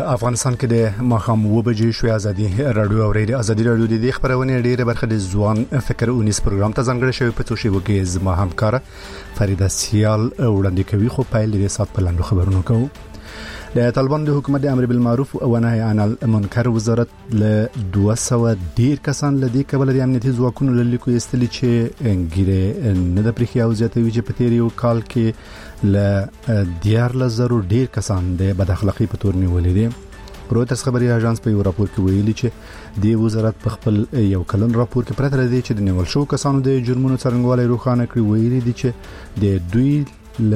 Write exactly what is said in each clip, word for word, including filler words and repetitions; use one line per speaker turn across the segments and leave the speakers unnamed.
افغانستان کې د ماښام و بجې شوې ازادي رادیو اوریدي ازادي رادیو د دې خبرونه ډیره برخه د ځوان فکر اونیس پروګرام ته ځانګړی شوی په توشي وګي زما همکار فریده سیال وړاندې کوي خو پایل دې سات په لاندې خبرونه کوو. د طالبان د حکومت د امر بالمعروف او نهي عن المنکر وزارت له دوه سوه ډیر کسان لدی کبل د امنیتي ځواکونو له لیکو استلی چې انګیره نه د پرخي او زیاتوي چې په تیر یو کال کې له دیار لزرو ډیر کسان د بد اخلاقی په تور نیولې دي. رویترز خبري اژانس په یو راپور کې ویلي چې د وزارت په خپل یو کلن راپور کې پرته لري چې د نیول شو کسانو د جرمونو څرنګوالي روښانه کړی ویلي دي چې د دوی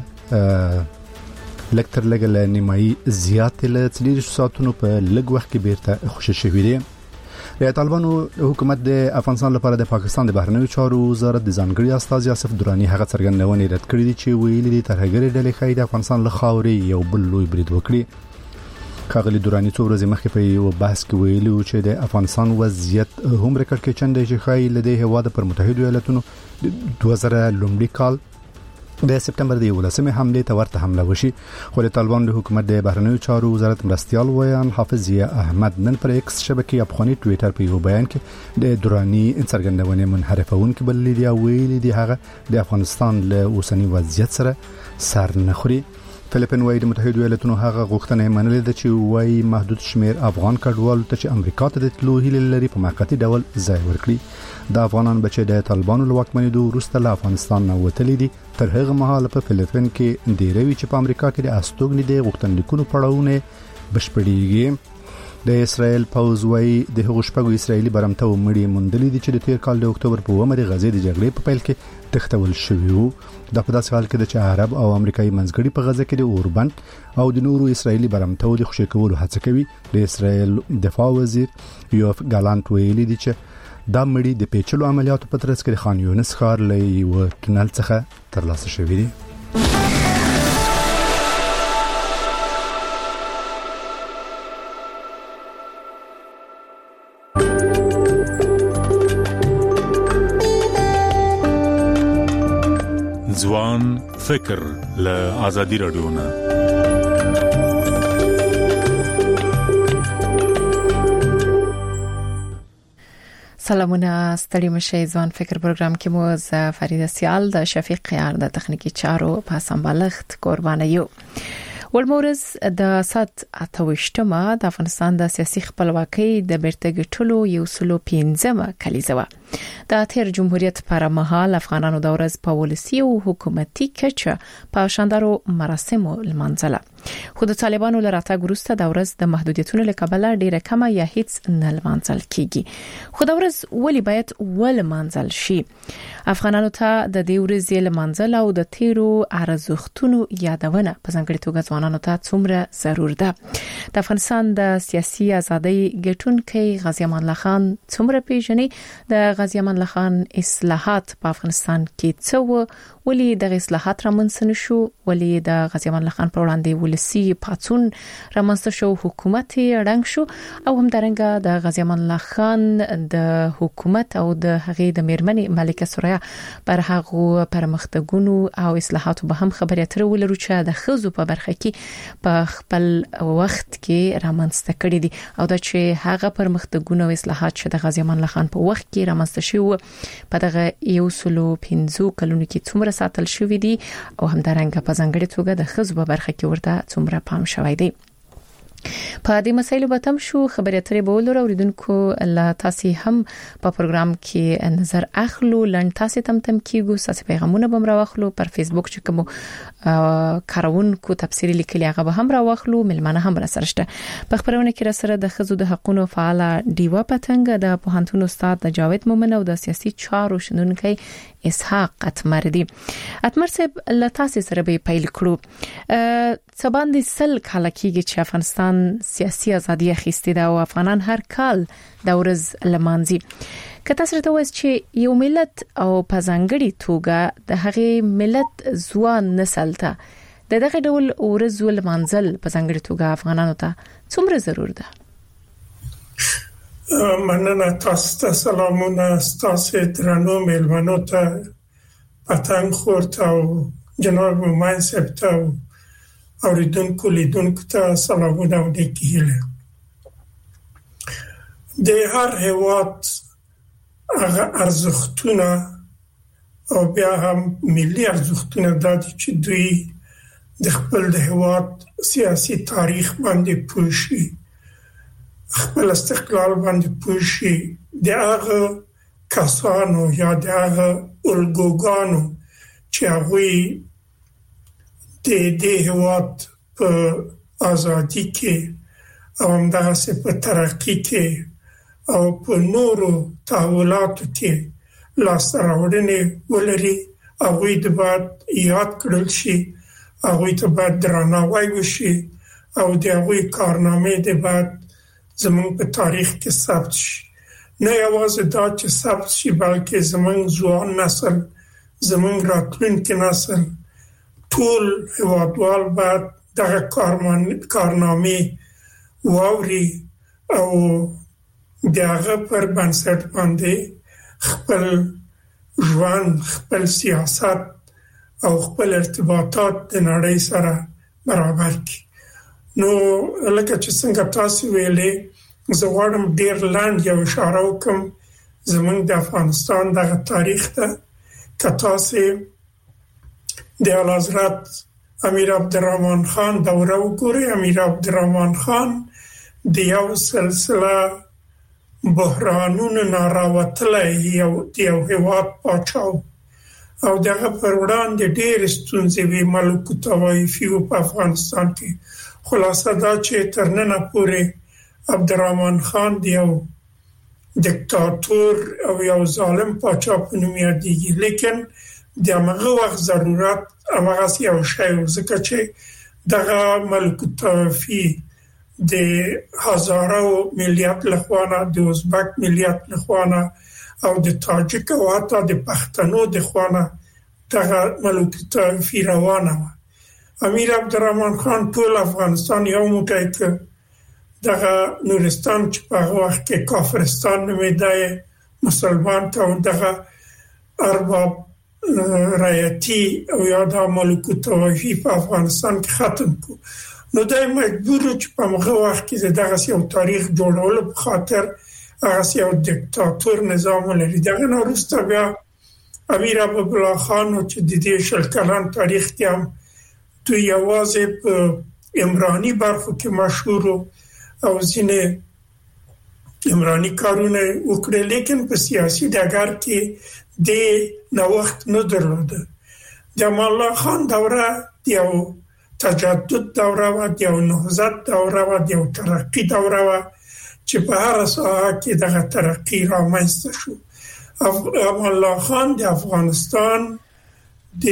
له لکتر لګل نیمایي زیات له څلور ساعتونو په لږ وخت کې بیرته خوشی شوی دی. د طالبانو حکومت د افغانستان لپاره د پاکستان د بهرنیو چارو وزارت د ځانګړي استاذ یاسف درانی هغه څرګندونې رد کړې دي چې ویلي دي ترهګری ډلې خای د افغانستان له خاورې یو بل لوی برید وکړي. خاغلی درانی څو ورځې مخکې په یو بحث کې ویلي چې د افغانستان وضعیت هم رکړ کې چنده چې خای له دې هوا د پر متحده ایالاتونو دوه زره لومړي کال د سپتمبر د یولسمې حمله ته ورته حمله وشي. خو د طالبان د حکومت د بهرنیو چارو وزارت مرستيال ویان حافظ احمد نن پر ایکس شبکې افغاني ټوئیټر په یو بیان کې د درانی څرګندونې منحرفون کې بللی دی او ویلي دی هغه د افغانستان له اوسنی وضعیت سره سر نه خوري. فلیپین وايي د متحده ایالاتونو هغه غوښتنه منلې ده چې وايي محدود شمیر افغان کډوالو ته چې امریکا ته د تلو هیله لري په موقتی ډول ځای ورکړي. د افغانان بچي د طالبانو له واکمنۍ وروسته له افغانستان نه وتلي دي. تر هغه مهاله په فلیپین کې د ریوي چې په امریکا کې د استوګنې د غوښتنلیکونو پړاوونه بشپړیږي. د اسرائیل پوز وايي د هغو شپږو اسرایلی برمته ومړي مندلې دي چې د تیر کال د اکتوبر په اومه د غزې د جګړې په پیل کې تختول شوی وو. د په داسې حال کې چې عرب او امریکایي منځګړي په غزه کې د اوربند او د نورو اسرایلی برمته د خوشی کولو هڅه کوي. د اسرائیل دفاع وزیر یوف ګالانت ویلي دي چې دا مړي د پیچلو عملیاتو په ترڅ کې خان یونس ښار له یو ټنل څخه ترلاسه شوی دی.
ځوان فکر له ازادي رادیو نه
سلامونه ستړي مشه ځوان فکر پروګرام کې مو ز فریده سیال د شفیق قیار د تخنیکی چارو په سمبالښت قربانه یو. ولمورز د سات اتوشتمه د افغانستان د سیاسي خپلواکۍ د بیرته ګټلو یو سلو پنځمه کلیزه و. د تیر جمهوریت پر مهال افغانانو د ورځ په ولسی او حکومتي کچه په شاندارو مراسمو لمانځله. خو د طالبانو لراتګ وروسته د ورځ د محدودیتونو لکبله ډیره کمه یا هیڅ نه لمانځل کیږي. خو د ورځ ولی باید ول لمانځل شي. افغانانو ته د دې ورځې لمانځل او د تیرو ارزښتونو یادونه په ځانګړي توګه ځوانانو ته څومره ضرور ده. د افغانستان د سیاسي ازادۍ ګټونکي غازی امان الله خان څومره پیژنې د غازی امان الله خان اصلاحات په افغانستان کې څو ولی د اصلاحات رامنځته شو ولی د غازی امان الله خان پر وړاندې ولسی پاتون رامنځته شو حکومت رنګ شو او هم درنګه د غازی امان الله خان د حکومت او د هغې د میرمنې ملکه سوریا پر هغه پرمختګونو او اصلاحاتو به هم خبرې اترې ولرو چې د خزو په برخه کې په خپل وخت کې رامنځته کړي دي او دا چې هغه پرمختګونو او اصلاحات چې د غازی امان الله خان په وخت کې رامنځته شو په دغه یو سلو پنځو کلونو کې څومره ساتل شوې دي او هم درنګه په ځانګړي توګه د خزو په برخه کې ورته څومره پام شوی دی. په دې مسایلو به تم شو خبرې اترې به ولر اوریدونکو لا تاسو هم په پروګرام کې نظر اخلو لن تاسو تم تم کیږو تاسو پیغامونه بم راوخلو پر فیسبوک چې کوم کارونکو تفسیری لیکلي هغه به هم راوخلو ملمنه هم را سره شته. په خبرونه کې را سره د خزو د حقوقو فعال دیوا پتنګ د پوهنتون استاد د جاوید مومن او د سیاسي چارو شنونکي اسحاق اتمردی. اتمر صاحب لتاسې سره به پیل کړو. سبان دي سل کال کېږي چې افغانستان سیاسي ازادي اخیستې ده او افغانان هر کال د ورځ لمانځي. کته سره ته وایي چې یو ملت او په ځانګړي توګه د هغې ملت ځوان نسل ته د دغه ډول ورځ لمانځل په ځانګړي توګه افغانانو ته څومره ضرور ده؟
مننه تاسو ته سلامونه تاسو درنو مېلمنو ته پتنګ خورت او جناب مومن صاحب ته اوریدونکو لیدونکو ته سلامونه او نیکې هیلې. د هر هیواد هغه ارزښتونه او بیا هم ملي ارزښتونه دا دي چې دوی د خپل د هیواد سیاسي تاریخ باندې پوه شي، خپل استقلال باندې پوه شي، د هغه کسانو یا د هغه الګوګانو چې هغوی د دې هیواد په ازادي کې او همدغسې په ترقي کې او په نورو تحولاتو کې لاسته راوړنې ولري، هغوی ته باید یاد کړل شي، هغوی ته باید درناوی وشي او د هغوی کارنامې د باید زمونږ په تاریخ کې ثبت شي. نه یوازې دا چې ثبت شي بلکې زمونږ ځوان نسل، زمونږ راتلونکي نسل، ټول هیوادوال باید دغه کارنامې واوري او د هغه پر بنسټ باندې خپل ژوند، خپل سیاست او خپل ارتباطات د نړۍ سره برابر کړي. نو لکه چې څنګه تاسو ویلې، زه غواړم ډېر لاندې یو اشاره وکړم زمونږ د افغانستان دغه تاریخ ته. که تاسو د اعلیحضرت امیر عبدالرحمن خان دوره وګورئ، امیر عبدالرحمن خان د یو سلسله بحرانونو نه راوتلی یو د یو هیواد پاچا او دغه پر وړاندې ډېرې ستونزې وې، ملوک الطوایفي و په افغانستان کې. خلاصه دا چې تر ننه پورې عبدالرحمن خان د یو دیکتاتور او یو ظالم پاچا په نوم یادېږي، لیکن د هغه وخت ضرورت همغسې یو شی و، ځکه چې دغه ملوک الطوایفي د هزاره ملیت لخوا نه، د ازبک ملیت لخوا نه او د تاجک او حتی د پښتنو د خوا نه دغه ملوک الطوایفي روانه وه. امیر عبدالرحمن خان ټول افغانستان یو موټی کړ. دغه نورستان چې په هغه وخت کې کافرستان نومېده مسلمان ته او دغه ارباب رعیتي او یا د ملوک الطوایفي په افغانستان کې ختم کړو. نو دا مجبور چې په هغه وخت کې دغه یو تاریخ جوړولو په خاطر هغه یو دیکتاتور نظام ولري. دغه نه وروسته بیا امیر حبیب خان چې د دې شل کلن تاریخ کې هم دوی یوازې په عمراني برخو کې مشهور او ځینې عمراني کارونه وکړل، لیکن په سیاسي ډګر کې د نوښت نه درلوده. د امان الله خان دوره یو تجدد دوره و، یو نهضت دوره و، یو ترقی دوره و چې په هر ساحه کې دغه ترقی رامنځته شو. امان الله خان د افغانستان د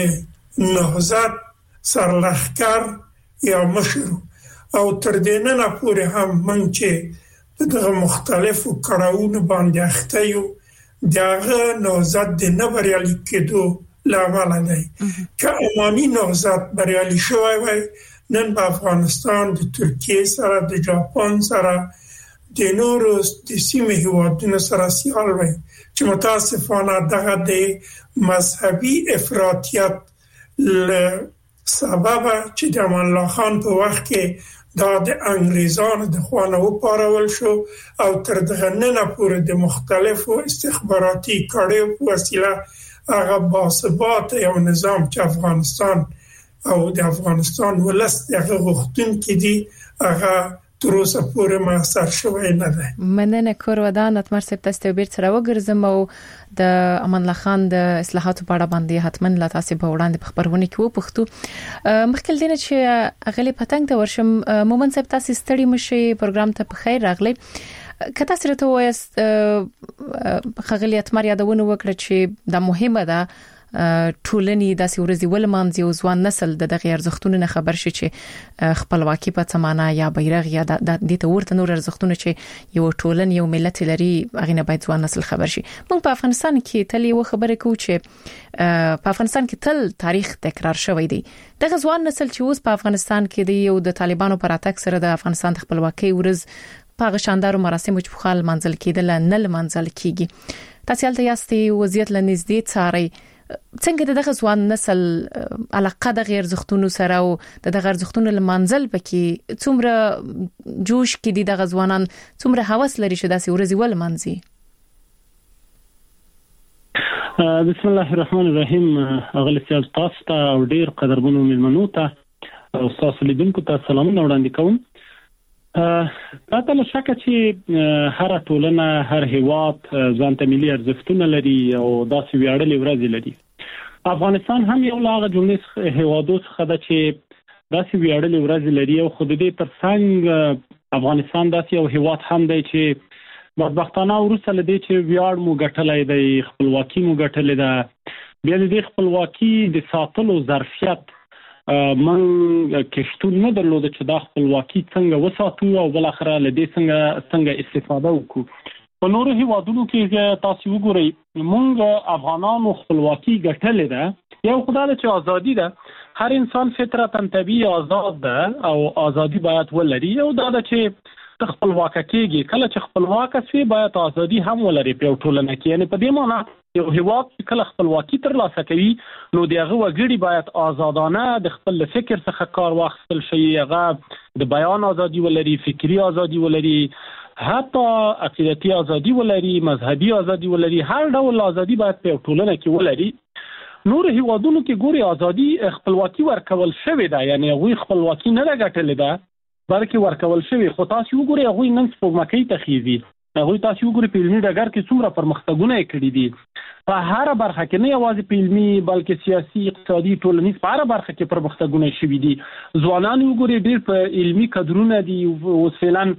نهضت سرلښکر یا مشر او تر دې نه پورې هم موږ چې په دغه مختلفو کړاوونو باندې اخته یو، دغه نهضت د نه بریالي کېدو له امله دی. که اماني نهضت بریالي شوی وای، نن په افغانستان د ترکیې سره، د جاپان سره، د نورو د سیمې هیوادونو سره سیال وای، چې متاسفانه دغه د مذهبي افراطیت له سببه چې د امان الله خان په وخت کې دا د انګریزانو د خوا نه وپارول شو او تر دغه ننه پورې د مختلفو استخباراتي کړیو په وسیله هغه باثباته یو نظام چې افغانستان او د افغانستان ولس دغه غوښتونکي دي هغه تر اوسه پورې موثر شوی نه دی.
مننه کورودان اتمر صاحب، تاسو ته بیرته راوګرځم او د امان الله خان د اصلاحاتو په اړه باندې حتماً لا تاسو په وړاندې په خبرونه کې وپښتو. مخکې دینه چې اغلی پتنګ ته ورشم، مومن صاحب تاسو ستړي مشي پروګرام ته په خیر راغلی. کته سره ته وایست خغلی اتمر یادونه وکړه چې دا مهمه ده ټولنې داسې ورځي ولمانځي او ځوان نسل د دغه ارزښتونو نه خبر شي چې خپلواکي په څمانه یا بیرغ یا د دې ته ورته نور ارزښتونه چې یو ټولن یو ملت لري هغه نه باید ځوان نسل خبر شي. موږ په افغانستان کې تل یو خبره کوو چې په افغانستان کې تل تاریخ تکرار شوی دی. دغه ځوان نسل چې اوس په افغانستان کې دی یو د طالبانو پر اتاک سره د افغانستان د خپلواکۍ ورځ په شاندارو مراسمو چې خپل منځل کېدل نه منځل کیږي. تاسو هلته یاستئ، وضعیت لنږدې څارئ، څنګه دغه ځوان نسل علاقه د غیر زختونو سره او د غیر زختونو لمنځل پکې څومره جوش کې دي دغه ځوانان څومره هوس لري چې داسې ورځي ول منځي.
بسم الله الرحمن الرحیم. اغلی سیال تاسو ته او ډیر قدرمنو ملمنو ته او تاسو لیدونکو ته سلامونه وړاندې کوم. تاسو له شکه چې هر ټولنه هر هیواد ځان ته ملي ارزښتونه لري او داسې ویاړلې ورځې لري. افغانستان هم یو لاغه جملې هیوادو څخه ده چې داسې ویاړلې ورځې لري او خو د دې ترڅنګ افغانستان داسې یو هیواد هم دی چې بدبختانه وروسته لدی چې ویاړ مو ګټلای دی، خپلواکي مو ګټلې ده. بیا د خپلواکي د ساتلو ظرفیت من کشتون نه درلود چې دا خپلواکي څنګه وساتو او بل اخره لدی څنګه څنګه استفاده وکړو. په نورو هیوادونو کې تاسو وګورئ موږ افغانانو خپلواکي ګټلې ده. یو خدای چې ازادي ده، هر انسان فطرتاً طبيعي آزاد ده او ازادي باید ولري او دا ده چې خپلواک کېږي. کله چې خپلواک شي باید ازادي هم ولري په ټولنه کې. یعنی په دې معنی یو هیواد چې کله خپلواکي ترلاسه کوي نو دغه وګړي باید آزادانه د خپل فکر څخه کار واخیستل شي، هغه د بیان ازادي ولري، فکری ازادي ولري، حتی عقیدتي ازادي ولري، مذهبي ازادي ولري. هر ډول ازادي باید په ټولنه کې ولري. نور هیوادونو کې ګوري ازادي خپلواکي ورکول شوې ده، یعنی هغه خپلواکي نه راګټلې ده بلکې ورکول شوی. خو تاسو وګورئ هغه نن سپوږمکۍ ته خېږي، هغه تاسو وګورئ په علمي ډګر کې څومره پرمختګونه کړي دي. په هر برخه کې نه یوازې په علمي بلکې سیاسي، اقتصادي، ټولنیز په هر برخه کې پرمختګونه شوي دي. ځوانان وګورئ ډېر په علمي کادرونه دي اوس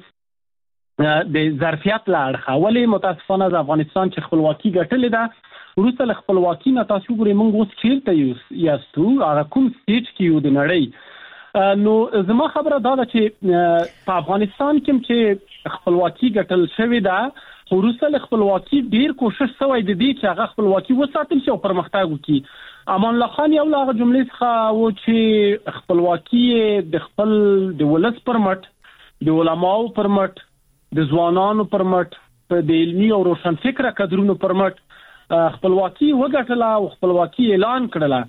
فعلا د ظرفیت لا اړخه. ولې متاسفانه د افغانستان چې خپلواکي ګټلې ده وروسته له خپلواکي نه تاسو وګورئ موږ اوس چیرته یاستو، هغه کوم سټیج کې یو د نړۍ. نو زما خبره دا ده چې په افغانستان کې چې خپلواکي ګټل شوې ده وروسته له خپلواکي ډیر کوشش شوی دی چې هغه خپلواکي وساتل شي او پرمختګ وکړي. امان الله خان یو لاغه جملې څخه و چې خپلواکي د خپل د ولس پر مټ، د علماو پر مټ، د ځوانانو پر مټ، د علمي او روشن فکره کادرونو پر مټ خپلواکي وګټله او خپلواکي اعلان کړله.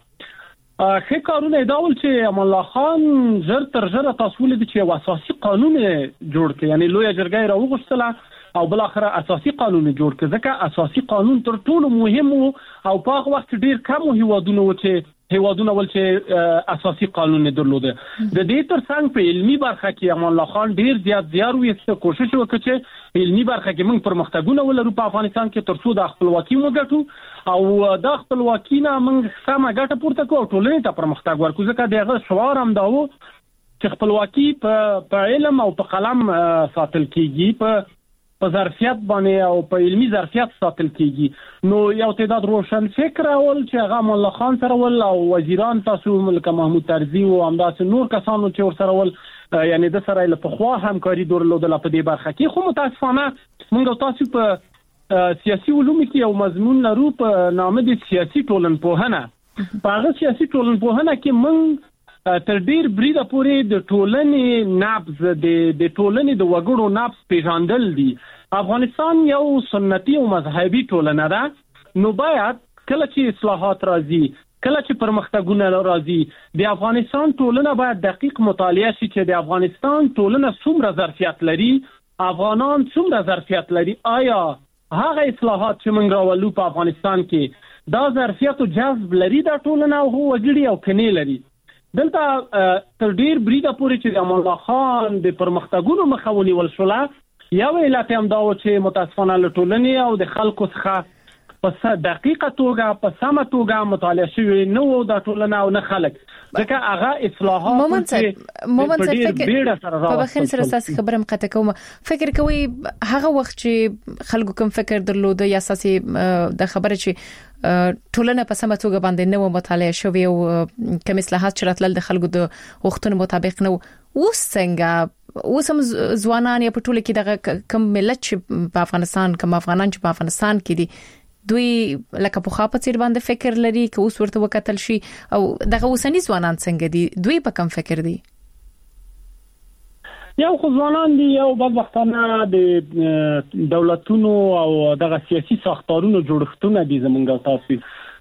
ښه کارونه ډول چې امان الله خان زر تر زر تاسو ولید چې یو اساسي قانون جوړ کړ، یعنی لوی جرګه راوغښتله او بل اخر اساسي قانون جوړ کړ. ځکه اساسي قانون تر ټولو مهم او په هغه وخت ډیر کم هیوادونه و چې هیوادونه ول چې اساسي قانون درلوده. د دې ترڅنګ په علمي برخه کې امان الله خان ډیر زیات زیار ویسته کوشش وکړ چې علمي برخه کې موږ پرمختګونه ولرو په افغانستان کې ترڅو د خپلواکي وګټو او د خپلواکي نه موږ سمه ګټه پورته کوو، ټولنې ته پرمختګ ورکړو. ځکه دغه شعار هم دا و چې خپلواکي په علم او په قلم ساتل کیږي، په په ظرفیت باندې او په علمي ظرفیت ساتل کیږي. نو یو تعداد روشن فکر اول چې هغه مولا خان سره ول او وزیران تاسو ملک محمود طرزي او همداسې نور کسانو چې ور سره ول، یعنی د سره له پخوا همکاري درلودله په دې برخه کې. خو متاسفانه موږ تاسو په سیاسي علوم کې یو مضمون لرو په نامه د سیاسي ټولنپوهنه. په هغه سیاسي ټولنپوهنه کې موږ تر ډیر بریده پورې د ټولنې نبض د د ټولنې د وګړو نبض پیژندل دي. افغانستان یو سنتي او مذهبي ټولنه ده. نو باید کله چې اصلاحات راځي، کله چې پرمختګونه راځي، د افغانستان ټولنه باید دقیق مطالعه شي چې د افغانستان ټولنه څومره ظرفیت لري، افغانان څومره ظرفیت لري، آیا هغه اصلاحات چې موږ راولو په افغانستان کې دا ظرفیت او جذب لري د ټولنه او وګړي او کني لري. دلته تر ډیر بریده پورې چې د امان الله خان د پرمختګونو مخه ونیول شوله، یو علت هم دا و چې متاسفانه له ټولنې او د خلکو څخه په دقیقه توګه په سمه توګه مطالعه شوی نه و د ټولنه او نه خلک. ځکه هغه اصلاحات
مومن صاحب مومن صاحب فکر په بخښنه سره تاسو خبره مقطع کوم، فکر کوي هغه وخت چې خلکو کوم فکر درلوده یا اساسي د خبره چې ټولنه په سمه توګه باندې نو مطالعه شوی او کوم اصلاحات چې راتلل د خلکو د غوښتنو مطابق نه اوس څنګه اوس هم ځوانان یا په ټوله کې دغه کوم ملت چې په افغانستان کوم افغانان چې په افغانستان کې دي دوی لکه په خاطر څیر باندې فکر لري که اوس ورته وکتل شي او دغه اوسنی ځوانان څنګه دي، دوی په کوم فکر دي؟
یو خو ځوانان دي یو بدبختانه د دولتونو او دغه سیاسي ساختارونو جوړښتونه دي زمونږ تاسو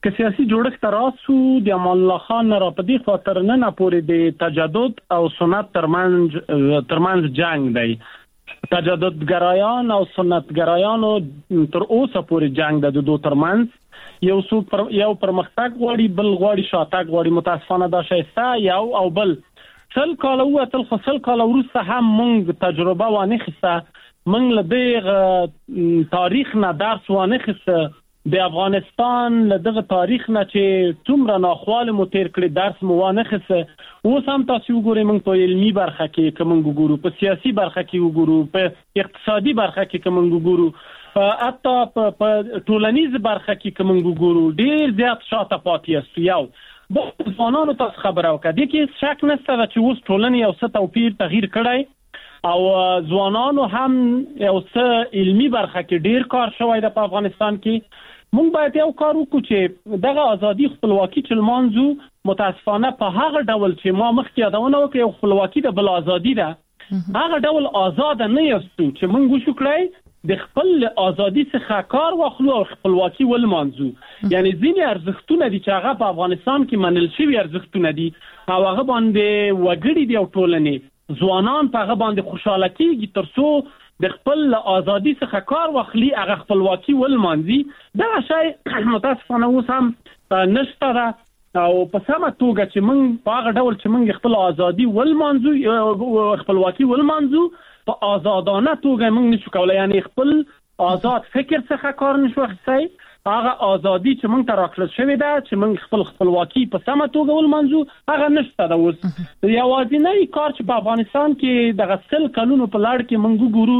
که سیاسي جوړښت راسو د امان الله خان را په دې خاطر نه نه پورې د تجدد او سنت ترمنځ ترمنځ جنگ دی. تجددګرایان او سنتګرایان تر اوسه پورې جنگ د دوه ترمنځ، یو څوک پر یو پرمختګ غواړي بل غواړي شاتګ غواړي. متاسفانه دا شایسته یو او بل څل کال او تل خپل کال وروسته هم موږ تجربه وانه خسته، موږ له دغه تاریخ نه درس وانه خسته، د افغانستان له دغه تاریخ نه چې څومره ناخواله مو تیر کړی درس مو وانه خسته. اوس هم تاسو وګورئ موږ په علمي برخه کې کوم وګورو، په سیاسي برخه کې وګورو، په اقتصادي برخه کې کوم وګورو، حتی په ټولنیز برخه کې کوم وګورو، ډیر زیات شاته پاتې است. یو د ځوانانو تاسو خبره وکړه کې شک نشته چې اوس ټولنه یو څه توپیر تغییر کړی او ځوانانو هم یو څه علمي برخه کې ډیر کار شوی د افغانستان کې. موږ باید یو کار وکړو چې دغه ازادي خپلواکي چې لمانځو، متاسفانه په هغه ډول چې ما مخکې یادونه وکړه خپلواکي د بل ازادي ده، هغه ډول آزاد نه یاستو چې موږ وشو کړی د خپل ازادي څخه کار واخلو او خپلواکي ولمانځو. یعنی ځینې ارزښتونه دي چې هغه په افغانستان کې منل شوي ارزښتونه دي او هغه باندې وګړي دي او ټولنې ځوانان په هغه باندې خوشاله کیږي ترڅو د خپل ازادي څخه کار واخلي، هغه خپلواکي ولمانځي. دا شی متاسفانه اوس هم نشته ده او په سمه توګه چې موږ په هغه ډول چې موږ خپل ازادي ولمانځو خپلواکي ولمانځو په آزادانه توګه موږ نشو کولای، یعنی خپل آزاد فکر څخه کار نشو اخیستی. هغه ازادي چې موږ ته راکړل شوې ده چې موږ خپل خپلواکي په سمه توګه ولمانځو هغه نشته ده. اوس یوازینی کار چې په افغانستان کې د سل کلونو په لړ کې موږ ګورو،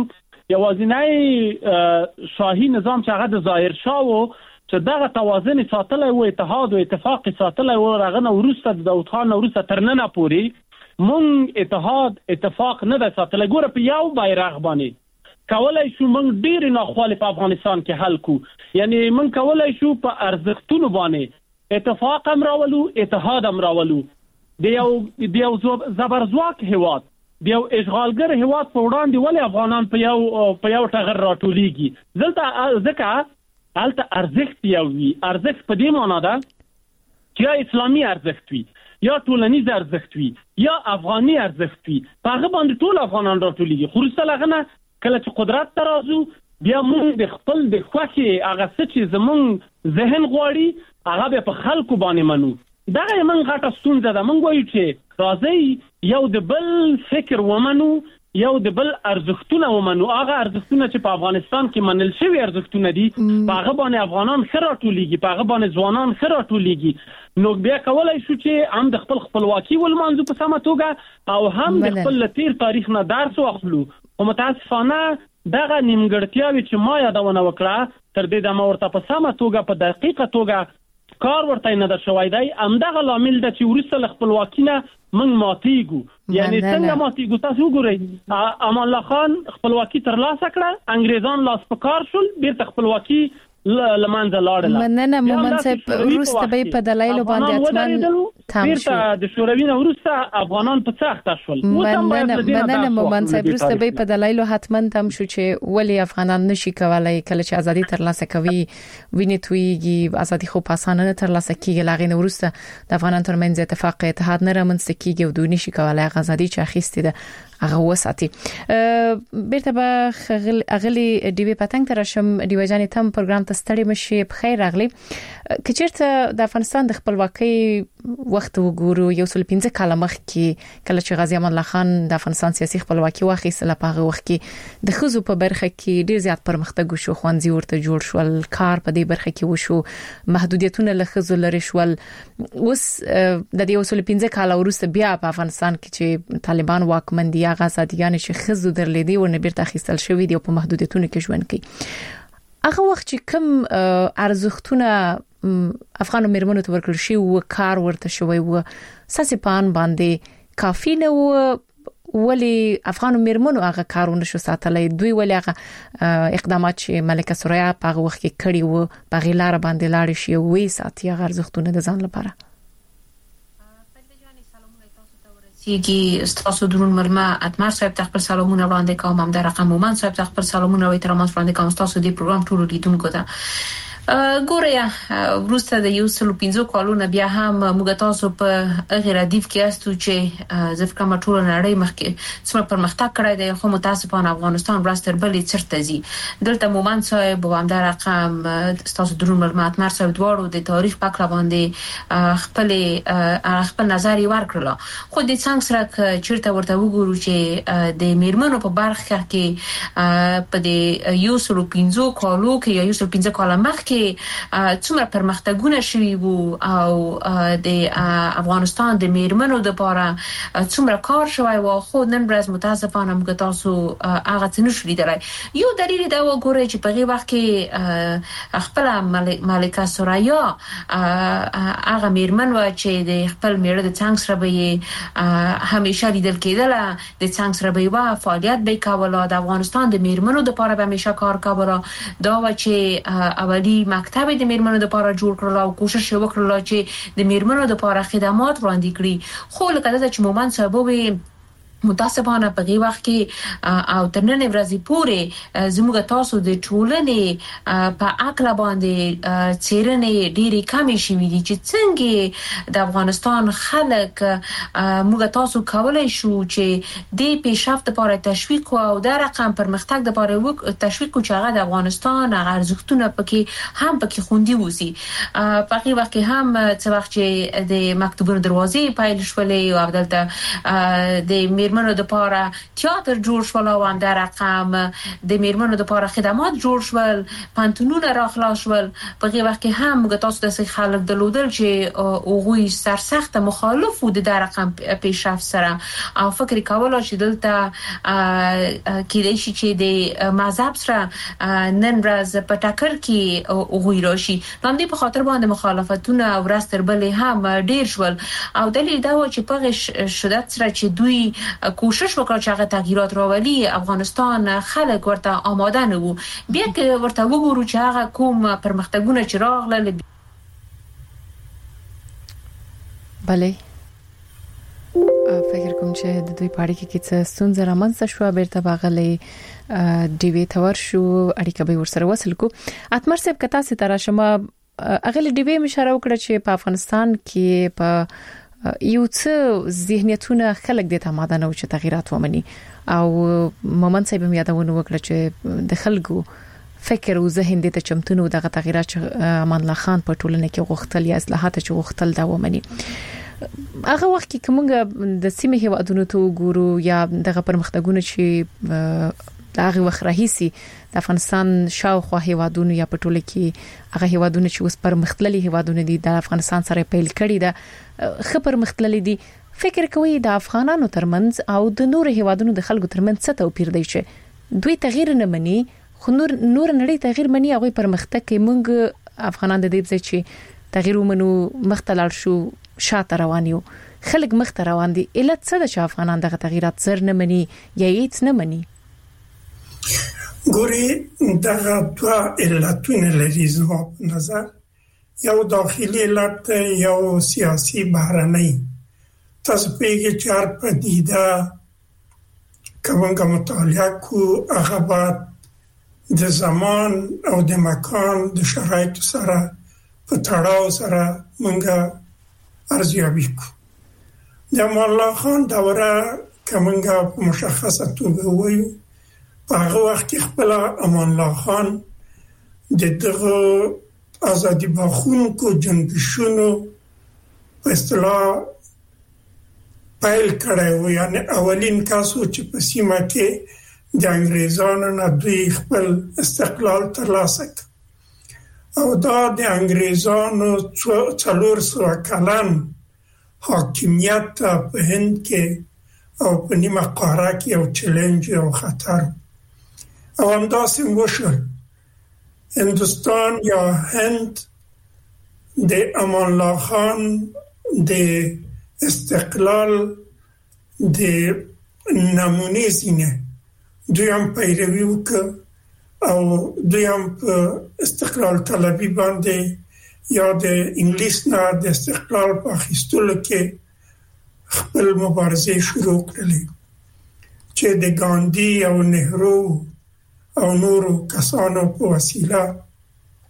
یوازینی شاهي نظام چې هغه د ظاهر شاه و چې دغه توازن ساتلی و، اتحاد او اتفاق ساتلی و، هغه نه وروسته د داود خان وروسته تر ننه پورې موږ اتحاد اتفاق نه ده ساتلی. ګوره په یو بیرغ باندې کولای شو موږ ډیر ناخواله په افغانستان کې حل کو، یعنی موږ کولای شو په ارزښتونو باندې اتفاق هم راولو، اتحاد هم راولو. د یو د یو زبرځواک هیواد، د یو اشغالګر هیواد په وړاندې ولې افغانان په یو په یو ټغر راټولیږي؟ ځکه ځکه هلته ارزښت یو وي. ارزښت په دې معنا ده چې یا اسلامي ارزښت وي، یا ټولنیز ارزښت وي، یا افغاني ارزښت وي. په هغه باندې ټول افغانان راټولیږي. خو وروسته له هغه نه کله چې قدرت ته راځو بیا موږ د خپل د خوښې هغه څه چې زموږ ذهن غواړي هغه بیا په خلکو باندې منو. دغه موږ غټه ستونزه ده. موږ وایو چې راځئ یو د بل فکر ومنو، یو د بل ارزښتونه ومنو. هغه ارزښتونه چې په افغانستان کې منل شوي ارزښتونه دي، په هغه باندې افغانان ښه راټولیږي، په هغه باندې ځوانان ښه راټولیږي. نو بیا کولای شو چې هم د خپل خپلواکي ولمانځو په سمه توګه او هم د خپل تیر تاریخ نه درس واخلو. او متاسفانه دغه نیمګړتیاوې چې ما یادونه وکړه تر دې دمه ورته په سمه توګه په دقیقه توګه کار ورته نه در شوی دی. همدغه لامل ده چې وروسته له خپلواکي نه موږ ماتېږو. یعنی څنګه ماتېږو؟ تاسو وګورئ، امان الله خان خپلواکي ترلاسه کړه، انګریزان لاس په کار شول، بیرته خپلواکي لمانځه لاړله.
مننه مومن صاحب، وروسته به په دلایلو باندې اتمن تام شو.
د شوروي نه وروسته افغانان په سخته شول.
مننه مننه مومن صاحب، وروسته به په دلایلو حتمن تام شو چې ولی افغانان نشي کولای کله چې ازادي ترلاسه کوي ویني تویږي، ازادي خو په اسانه نه ترلاسه کیږي. لاغې وروسته د افغانان ترمنځ اتفاق اتحاد نه رامنځته کیږي او دوی نشي کولای ازادي چې اخیستې ده هغه وساتي. بیرته به اغلی دیوی پتنګ تر شم دیوی جان تم پروګرام ته ستړي مشي. په خیر راغلی. کچېرته د افغانستان د خپلواکۍ وخت وګورو، یو سل پنځه کاله مخکې کله چې غازی امان الله خان د افغانستان سیاسي خپلواکي واخیستله، په هغه وخت کې د خزو په برخه کې ډیر زیات پرمختګ وشو، خوانځي ورته جوړ شول، کار په دې برخه کې وشو، محدودیتونه له خزو لري شول. اوس د دې یو سل پنځه کاله وروسته بیا په افغانستان کې چې طالبان واکمن دي، هغه ازاديان چې خزو درلیدي او نه بیرته اخیستل شوی دی او په محدودیتونو کې ژوند کوي. هغه وخت چې کوم ارزښتونه افغان مېرمنو ته ورکړل شي او کار ورته شوی و، ساسي پان باندې کافي نه و، ولی افغان مېرمنو هغه کارونه شو ساتلای، دوی ولی هغه اقدامات چې ملکه سوریا په هغه وخت کې کړی و په غیلار باندې لاړ شي وې ساتي هغه ارزښتونه د ځان لپاره.
سیږي ستاسو درون مرمه اتمر صاحب تخبر سلامونه وړاندې کوم، هم در رقم مومن صاحب تخبر سلامونه او احترامات وړاندې کوم. ستاسو دی پروګرام ټول لیدونکو ته ګوریا وروسته د یو سل پنځه کالونو بیا هم موږ تاسو په غیر ادیب کې استو چې ځکه مټول نړۍ مخکې څومره پرمختګ کړی دی خو متاسفانه افغانستان راستر بلې چرته زی دلته مومن صاحب و هم در رقم تاسو درون معلومات مرسو دوارو د تاریخ پکړه باندې خپل خپل نظر ورکړل خو د څنګه سره چیرته ورته وګورو چې د میرمنو په برخه کې په د یو سل پنځه کالو کې یو سل پنځه کال مخکې کې څومره پرمختګونه شوي وو او د افغانستان د میرمنو د لپاره څومره کار شوی و خو نن ورځ متاسفانه موږ تاسو هغه څه نشو لیدلای یو دلیل دا وګورئ چې په هغه وخت کې خپل ملکه سوریا هغه میرمن و چې د خپل میړه د څنګه سره به همیشه لیدل کېدله د څنګه سره به فعالیت به کوله د افغانستان د میرمنو د لپاره به همیشه کار کوله دا و چې اولی مکتب د میرمنو د لپاره جوړ کړل او کوشش وکړل چې د میرمنو د لپاره خدمات وړاندې کړي خو لکه دا چې مومن صاحب وي متاسفانه په هغه وخت کې او تر نن ورځې پورې زموږ تاسو د ټولنې په عقل باندې چیرنې ډېری کمی شوې دي چې څنګه د افغانستان خلک موږ تاسو کولای شو چې د پیشرفت لپاره تشویق او د رقم پرمختګ لپاره تشویق او چې هغه د افغانستان ارزښتونه پکې هم پکې خوندي وسی په هغه وخت کې هم څو وخت چې د مکتوبونو دروازې پایل شولې او دلته د میرمنو د لپاره تیاتر جوړ شول او هم در رقم د میرمنو د لپاره خدمات جوړ شول پانتونونه راخلاص شول په هغه وخت کې هم موږ تاسو د خلک درلودل چې اوغوی سرسخت مخالف وو د در رقم پیشرفت سره او فکر کول چې دلته کېدای شي چې د مذهب سره نن ورځ په ټاکر کې اوغوی راشي نو دې په خاطر باندې مخالفتونه او راستر بلې هم ډیر شول او دلیل دا و چې په شدت سره چې دوی کوشش وکړ چې هغه تغییرات راولي افغانستان خلک ورته آماده نه وو بیا که ورته وګورو چې هغه کوم پرمختګونه چې راغله
بله فکر کوم چې د دوی پاړی کې څه ستونزه رامنځته شو بیرته باغلې ډیوی تور شو اړیکه به ورسره وصل کو اتمر صاحب کتا سي تر شمه اغل ډیوی مشاره وکړه چې په افغانستان کې په یو څه ذهنیتونه خلک د تماده نه او چې تغیرات ومني او مومن صاحب هم یادونه وکړه چې د خلکو فکر او ذهن د چمتونو دغه تغیرات امان الله خان په ټولنه کې غوښتل یا اصلاحات چې غوښتل دا ومني هغه وخت کې کومه د سیمه هیوادونو ته ګورو یا دغه پرمختګونه چې دغه وخت راهیسي د افغانستان شاوخوا هیوادونو یا په ټوله کې هغه هیوادونو چې اوس پرمختللي هیوادونه دي د افغانستان سره پیل کړي ده خبر مختللي دي فکر کوي د افغانانو ترمنځ او د نور هیوادونو د خلکو ترمنځ څه توپیر دی چې دوی تغییر نه مني خو نور نور نړۍ تغییر مني هغه پرمختګ کوي موږ افغانان د دې چې تغییر ومنو مختلل شو شاته روان یو خلک مخ ته روان دي علت څه ده چې افغانان دغه تغیرات زر نه مني یا هیڅ نه مني
ګوري دغه دوا علتونه لري زما په نظر یو داخلي علت یو سیاسي بهرنۍ تاسو پیږي چې هر پدیده کومه مطالعه کو هغه بعد د زمان او د مکان د شرایطو سره په تړاو سره مونږه ارزیابي کو د امان الله خان دوره کومه مشخصه توګه وایو په هغه وخت کې خپل امان الله خان د دغه ازادي بخونکو جنبشونو په اصطلاح پیل کړی و یعنی اولین کاسو چې په سیمه کې د انګريزانو نه دوی خپل استقلال ترلاسه کړ او دا د انګريزانو څلور سوه کلن حاکمیت په هند کې او په نیمه قاره کې یو چیلنج او خطر او همداسې وشول هندوستان یا هند د امان الله خان د استقلال د نمونه زینه دوی هم پیروي وکړ او دوی هم په استقلال طلبي باندې یا د انګلیس نه د استقلال په اخیستلو کې خپل مبارزه شروع کړلې چې د ګاندی او نهرو او نورو کسانو په وسیله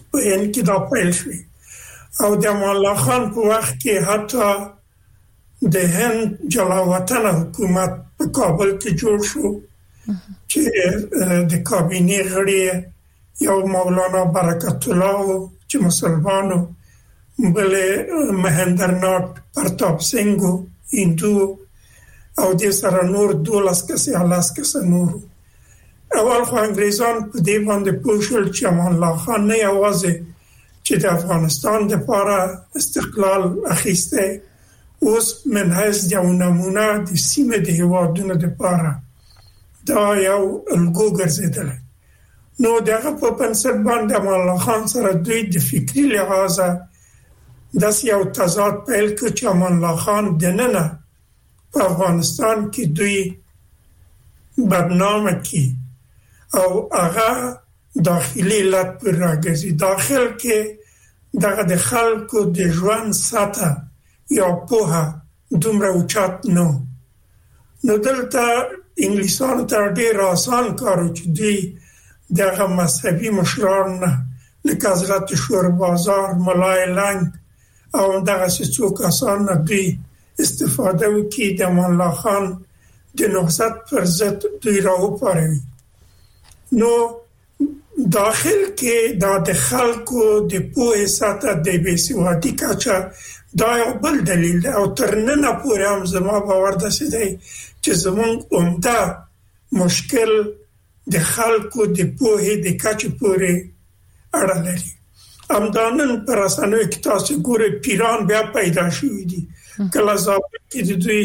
په هند کې دا پیل شو او د امان الله خان په وخت کې حتی د هند جلاوطن حکومت په کابل کې جوړ شو چې د کابینې غړي یو مولانا برکت الله چې مسلمانو بل مهندرناټ پرتاپ سنگ هندو او د سره نور دولس کسي الاس کس نور اول خو انګريزان په دې باندې پوښل چې امان الله خان نه یوازې چې د افغانستان د لپاره استقلال اخیسته اوس منحص د نمونه د سیمه د هیوادونو د لپاره دا یو الګو ګرځیدل نو دغه په بنسټ باندې امان الله خان سره دوی د فکری لحاظه داس یو تضاد پیل کړ چې امان الله خان دننه په افغانستان کې دوی برنامه کې او هغه داخلي لټ پر راګرځي داخل کې دغه د خلکو د ژوند ساته یا په دومره اوچات نو نو دلته انګلیسانو ته ډېر آسان کارو چې دوی دغه مذهبي مشران لکه حضرت شور بازار ملای لنګ او دغه څو کسان دوی استفاده وکړي د امان الله خان د نهضت پر ضد دوی راوپاروي نو داخل کې دا د خلکو د پوهې ساته د بیسوادي کچه دا یو بل دلیل او ترننه پورې هم زما باور داسې دی چې زمونږ عمده مشکل د خلکو د پوهې د کچې پورې اړه لري امدانن پر اسانه کې تاسو ګوره پیران بیا پیدا شوي دي کله ځکه چې دوی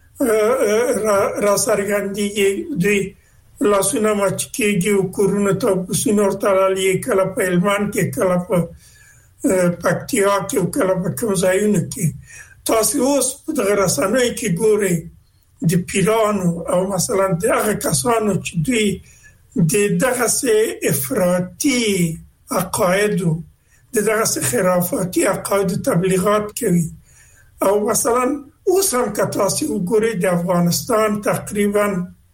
را سرګندېږي دوی لاسونه مچ کېږي او کورونه ته سينور تړلې کله په هلمند کې کله په پکتیا کې او کله په کوم ځایونو کې تاسو اوس په دغه رسنۍ کې ګورئ د پیرانو او مثلا دغه کسانو چې دوی د دغه سه افراطي عقاید د دغه سه خرافاتي عقاید تبلیغات کوي او مثلا اوس هم که تاسو وګورئ د افغانستان تقریبا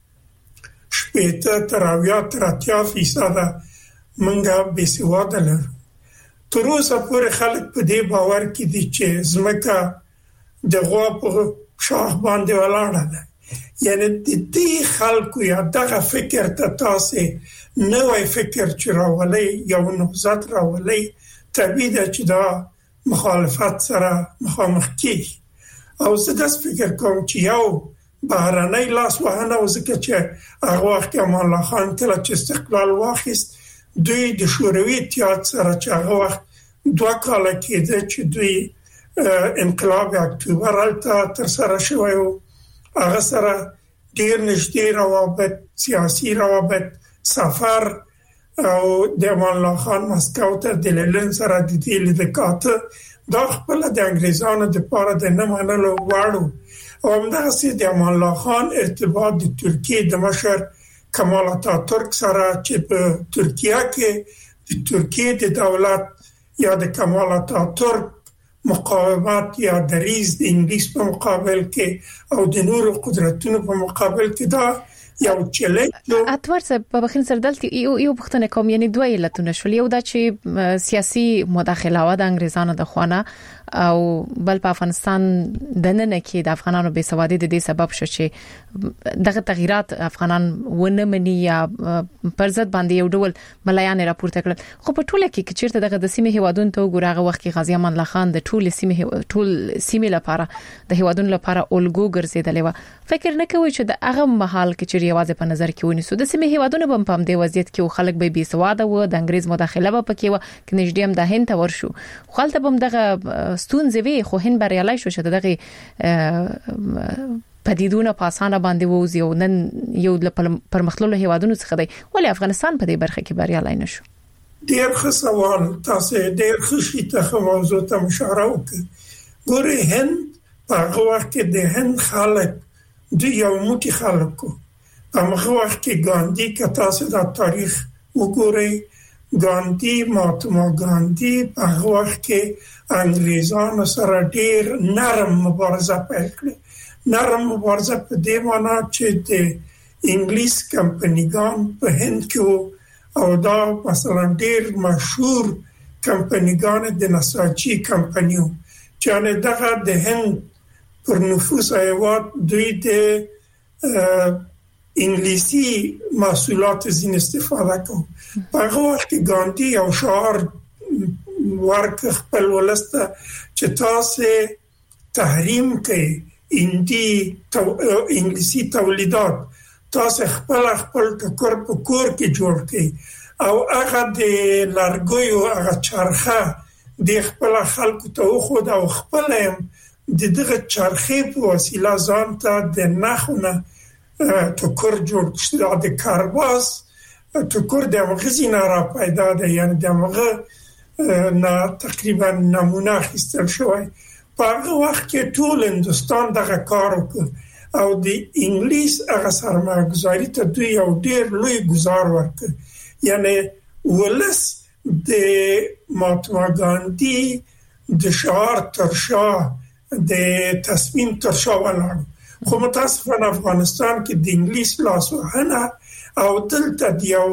شپېته تر اویا تر اتیا فیصد منګه بېسواده لرو تر اوسه پورې خلک په دې باور کې دي چې ځمکه د غوا په شاخ باندې ولاړه ده یعنی د دې خلکو یا دغه فکر ته تاسو نوې فکر چې راولي یو نهضت راولي طبیعي ده چې دا مخالفت سره مخامخ کیږي او زه داس فکر کوم چې یو بهرنۍ لاس وهنه او ځکه چې هغه وخت امان الله خان کله چې استقلال واخیست دوی د شوروي اتحاد سره چې هغه وخت دوه کاله کېده چې دوی انقلاب اکتوبر هلته ترسره شوی و هغه سره ډېر نږدې روابط سیاسي روابط سفر او د امان الله خان مسکو ته د لندن سره د دې لیدکاته دا خپل د انګريزانو د پاره د نه منلو واړو او همداسې د امان الله خان ارتباط د ترکیه د مشر کمال اتاتورک سره چې په ترکیه کې د ترکیه د دولت یا د کمال اتاتورک مقاومت یا دریز د انګلیس په مقابل کې او د نورو قدرتونو په مقابل کې دا یو چیلنج
اتوار څه په بخین سره دلته یو یو پښتنه کوم یعنی دوه علتونه شول یو دا چې سیاسي مداخله و د انګريزانو د خوانه او بل په افغانستان دننه کې د افغانانو بې سوادي د دې سبب شو چې دغه تغیرات افغانان ونه مني یا پر ضد باندې یو ډول ملایان راپورته کړل خو په ټوله کې چیرته دغه د سیمه هیوادونو ته وګورغه وخت کې غازی امان الله خان د ټول سیمه ټول سیمه لپاره د هیوادونو لپاره الګو ګرځیدلې و فکر نه کوي چې د هغه محل کې چې یوازې په نظر کې ونیسو د سیمه هیوادونو په پام دی وضعیت کې خلک به بې سواده و د انګريز مداخله به پکې و کې نږدې هم د هند ته ورشو خلته هم دغه ستونزې وي خو هند بریالي شو چې دغه پدیدونه په اسانه باندې ووزي او نن یو پرمختللو هیوادونو څخه دی ولې افغانستان په دې برخه کې بریالي نشو
ډېر ښه سوال تاسو ډېر ښه شي ته موضوع ته مشاره وکړئ ګورې هند په هغه وخت کې د هند خلک د یو موټی خلکو په هغه وخت کې ګاندی که تاسو د تاریخ وګورئ ګاندی مهاتما ګاندی په هغه وخت کې انګريزانو سره ډېر نرم مبارزه پیل کړه نرم مبارزه په دې معنی چې د انګلیس کمپنیګان په هند کې او دا مثلا ډېر مشهور کمپنیګان د نساجي کمپنیو چې دغه د هند پر نفوس ایوات دوی د انګلیسي محصولات زین استفاده کوي. په هغه وخت کې ګاندي او شعار ورک خپل ولسته چې تاسو تحریم کوي هندي تو انګلیسي تولیدات، تاسو خپل خپل ټکر په کور کې جوړ کړئ او هغه د لارګویو هغه چرخه د خپل خلکو ته خو د خپل د دغه چرخه په وسیله ځان ته د نخونه ټکر جوړ کړي. د کارباس ټکر د مغزینا را پیدا ده، یعنی د مغه نه تقریبا نمونه اخیستل شوی. په هغه وخت کې ټول هندستان دغه کار وکړ او د انګلیس هغه سرمایه‌ګذاري ته دوی یو ډیر لوی گزار ورکړ. یعنی ولس د مهاتما ګاندي د شعار ترشا د تصمیم ترشا ولاړ. خو متاسفانه افغانستان کې د انګلیس لاسوهنه او دلته د یو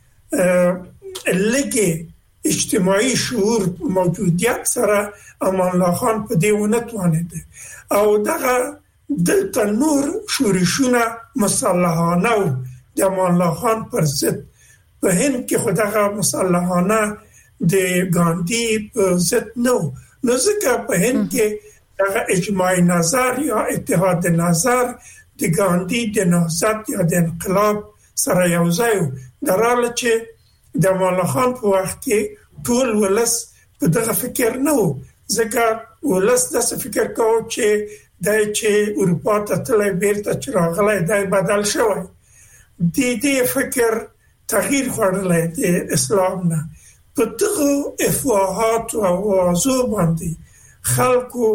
لګي اجتماعي شعور موجودیت سره امان الله خان په دې ونه توانید او دغه دلته نور شورشونه مسلحانه او د امان الله خان پر ضد په هند کې خدغه مسلحانه د ګاندي په ضد نو نو ځکه په هند کې دغه اجماعي نظر یا اتحاد نظر د ګاندي د نهضت یا د انقلاب سره یو ځای دراله چې د امان الله خان په وخت کې ټول ولس په دغه فکر نه و، ځکه ولس د فکر کوي چې د چې اروپا ته تللی بیرته چې راغلی دی بدل شوی. د دې فکر تغییر خوړلی د اسلام نه په دغه افواهات او اوازو باندې خلکو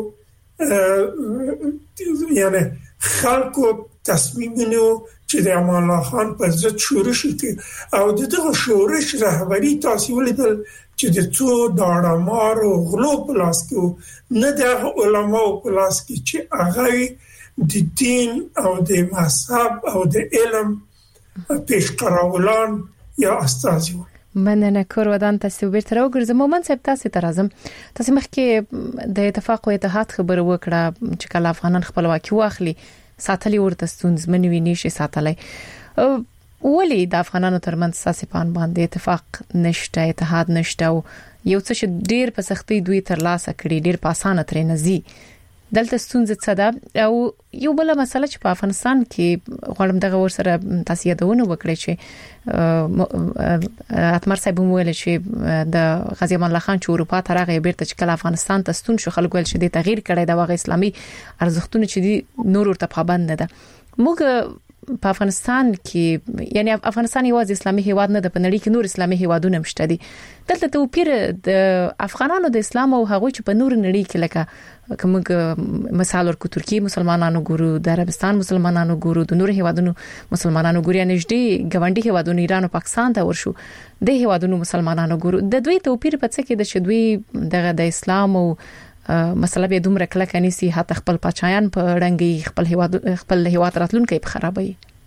یعنی خلکو تصمیمونو چې د امان الله خان په ضد شورش وکړي او دغه شورش رهبری تاسو ولیدل چې د څو داړمار او غلو په لاس کې نه د علماء په لاس کې چې هغه د دین او د مذهب او د علم پیشقراولان یا استازي و.
مننه کور ودان تاسو بیرته راوګرځم. مومن صاحب تاسو ته راځم. تاسو مخکې د اتفاق او اتحاد خبره وکړه چې کله افغانان خپلواکي واخلي ساتلی ورته ستونزمن وي نشي ساتلی. ولی د افغانانو ترمنځ ساسپان باندې اتفاق نشته، اتحاد نشته او یو څه چې ډیر په سختي دوی تر لاسه کړی، ډیر په اسانه ترې نزي. دلته ستونزه څه ده او یو بل مسله چې په افغانستان کې غواړم دغه ورسره تاسو یادونه وکړئ چې اتمر صاحب وویل چې د غازی امان الله خان چې اروپا ته راغی بیرته چې کله افغانستان ته ستون شو خلک ول چې د تغییر کړي د واغ اسلامي ارزښتونه چې دي نور ورته پابند نه ده. موږ په افغانستان کې یعنی افغانستان یوازې اسلامي هیواد نه ده، په نړۍ کې نور اسلامي هیوادونه مشته دي. دلته توپیر د افغانانو د اسلام او هغه چې په نور نړۍ کې لکه کومه مثال ورکو ترکیه مسلمانانو ګورو، د عربستان مسلمانانو ګورو، د نور هیوادونو مسلمانانو ګوري، نږدې ګوندي هیوادونو ایران او پاکستان ته ورشو د هیوادونو مسلمانانو ګورو. د دوی توپیر په څه کې د شدوی دغه د اسلام او مسله به دومره کله کني سي حتی خپل پچایان په رنګي خپل هیواد خپل هیواد راتلونکي په خرابوي.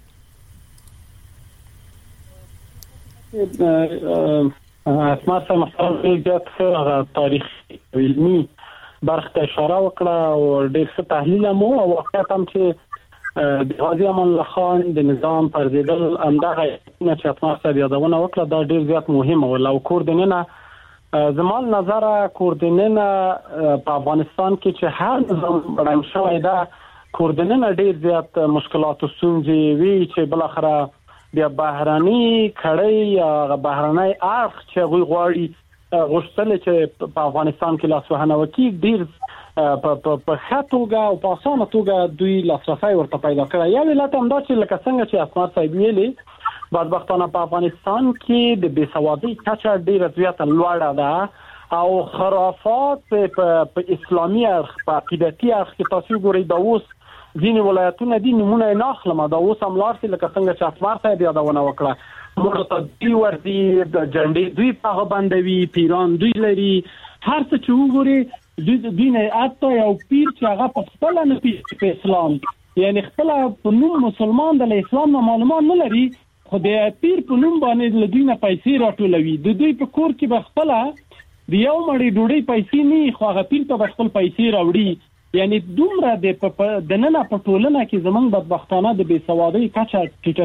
اسماء سره مخاطب جات تاریخ علمي برخه اشاره وکړه او ډېر څه تحلیل مو او واقعیت هم چې د غازی امان الله خان د نظام پر ضد همدغه چې اسماء سره یادونه وکړه دا ډېر زیات مهمه او لو کوردیننه زمال نظر کوردیننه په افغانستان کې چې هر نظام رنګ شوی دا کوردیننه ډېر زیات مشکلات او ستونزې وی چې بل اخره بیا بهراني کړي یا بهراني اخ چې غوي غواړي غوښتل چې په افغانستان کې لاسوهنه وکړي ډېر په په خاطوګه او په اسانه توګه دوی لاسرسي ورته پیدا کړی. یا ولته هم دا چې لکه څنګه چې اسمار صاحب ویلي بدبختانه په افغانستان کې د بېسوادۍ کچه ډېره زیاته لوړه ده او خرافات په اسلامي اړخ په عقیدتي اړخ کې تاسو ګورئ دا اوس ځینې ولایتونه دي نمونه نه اخلم دا اوس هم لار سي لکه څنګه چې اسمار صاحب یادونه وکړه موږ ته دی ورتي د جنډې دوی په باندې پیران دوی لري هر څه چې وګوري دوی دینه اته یو پیر چې هغه په خپل نه په اسلام یعنی خپل په نوم مسلمان د اسلام معلومات نه لري خو د پیر په نوم باندې د دینه پیسې راټولوي د دوی په کور کې به خپل د یو مړی ډوډۍ پیسې نه خو هغه پیر ته خپل پیسې راوړي. یعنی دومره د د نن په ټولنه کې زمونږ بدبختانه د بې سوادۍ کچه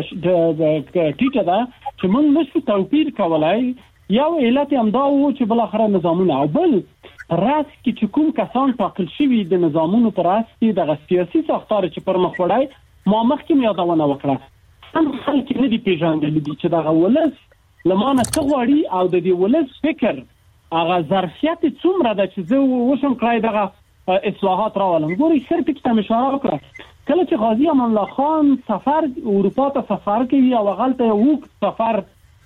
ټیټه ده چې موږ نشو توپیر کولای. یو علت هم دا و چې بل اخر نظامونه او بل راس کې چې کوم کسان ټاکل شوي د نظامونو پر اساس کې د سیاسي ساختار چې پر مخ وړای ما مخکې یادونه وکړه هم خلک نه دي پیژندل دي چې دا ولس لمانه څه غواړي او د دې ولس فکر هغه ظرفیت څومره ده چې زه وشم کړای دغه اصلاحات راولم. ګوري صرف کې اشاره وکړه کله چې غازی امان الله خان سفر اروپا ته سفر کوي او غلطه یو سفر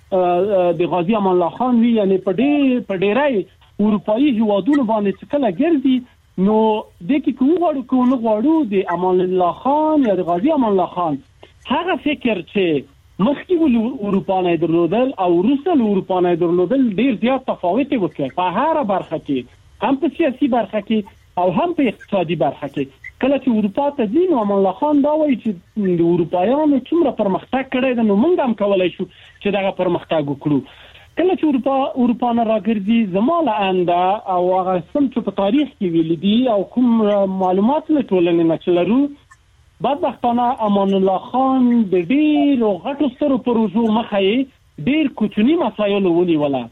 د غازی امان الله خان وی یعنی په ډېر په ډېرای اروپایي هیوادونو باندې کله ګرځي نو د کې کوم غواړو کوم غواړو د امان الله خان یا د غازی امان الله خان هغه فکر چې مخکې ول اروپا نه درلودل او روسل اروپا نه درلودل ډېر زیات تفاوت وکړ په هر برخه کې هم په سیاسي برخه کې او هم په اقتصادي برخه کې. کله چې اروپا ته ځي نو امان الله خان دا وایي چې د اروپایانو څومره پرمختګ کړی دی نو موږ هم کولای شو چې دغه پرمختګ وکړو. کله چې اروپا اروپا نه راګرځي زماله انده او هغه سم چې په تاریخ کې ویل دي او کوم معلومات له ټولنې نه چلرو بدبختانه امان الله خان د ډېر غټو سترو پروژو مخې ډېر کوچني مسایل ونیوله.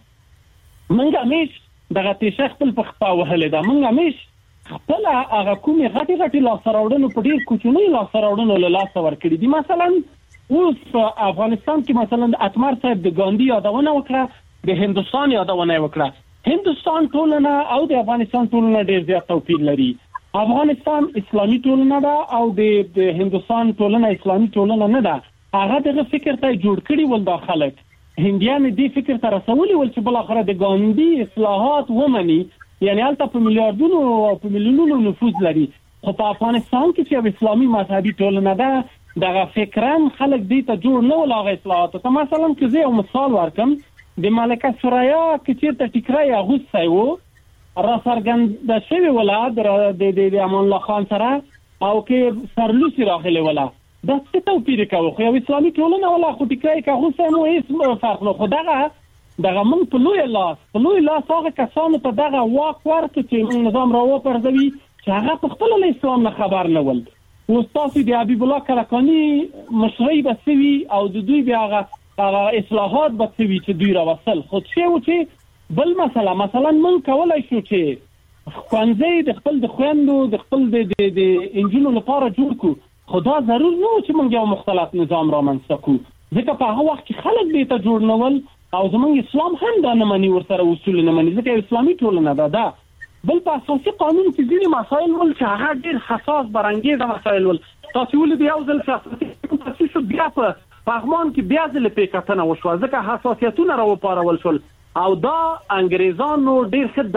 موږ همیش دغه تیشه خپل په خپا وهلې ده. موږ همیش خپل هغه کومې غټي غټي لاسراوړنو په ډېر کوچنۍ لاسراوړنو له لاس ورکړي دي. مثلا اوس په افغانستان کې مثلا اتمر صاحب د ګاندھی یادونه وکړه د هندستان یادونه وکړه. هندستان ټولنه او د افغانستان ټولنه ډېر زیات توپیر لري. افغانستان اسلامي ټولنه ده او د هندستان ټولنه اسلامي ټولنه نه ده. هغه دغه فکر ته جوړ کړی ول د خلک هندیان دې فکر ته رسولي ول چې بل اخره د ګاندھی اصلاحات ومني یعنی البته په میلیارډونو او په میلیونونو نفوذ لري. خو په افغانستان کې چې اسلامي مذهبي ټولنه ده دغه فکران خلک دې ته جوړ نه ولاغه اصلاحات ته. مثلا که زه یو مثال ورکم د ملکه سوریا کې چې ټیکرای اغوستای وو را سرګند شوی ولاد د د امان الله خان سره او کې سرلوسی راغلی ولا دا څه توپیر کوي خو اسلامي ټولنه ولا خو ټیکرای اغوستای مو هیڅ فرق نه. خو دغه دغه موږ په لوی لاس په لوی لاس هغه کسانو ته دغه واک ورکړي چې نظام راو پرځوي چې هغه په خپل له اسلام نه خبر نه ول. او تاسو د حبیب الله کلکانی مشرعي بسوي او د دوی بیا هغه اصلاحات بسوي چې دوی راوصل. خو چې و چې بل مسله مثلا موږ کولای شو چې خوانځي د خپل د خويندو د خپل د د انجینو لپاره جوړ کو. خدا ضرور نه چې موږ یو مختلف نظام رامنځته کو ځکه په هغه وخت کې خلک دې ته جوړ نه ول او زمونږ اسلام هم دا نه مني ورسره اصول نه مني ځکه اسلامي ټولنه ده. دا بل په اساسي قانون کې ځینې مسایل ول چې هغه ډېر حساس برانګیزه مسایل ول. تاسو ولې یو ځل تاسو بیا په پغمان کې بیا ځل په کتنه وشو ځکه حساسیتونه راوپارول شول او دا انګريزانو ډېر ښه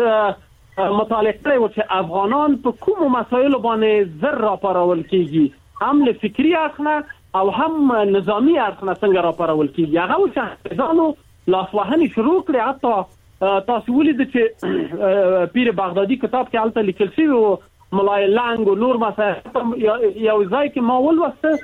دقیق مطالعه کړی و چې افغانان په کومو مسایلو باندې زر راپارول کیږي هم له فکری اخنه او هم نظامی اړخونه څنګه راپارول کیږي. هغه چې ځانو لاسوهنې شروع کړې. حتی تاسو ولید چې پیر بغدادي کتاب کې البته لیکل شوی او ملای لنګ او نور مسایل یو ځای کې ما ولوسته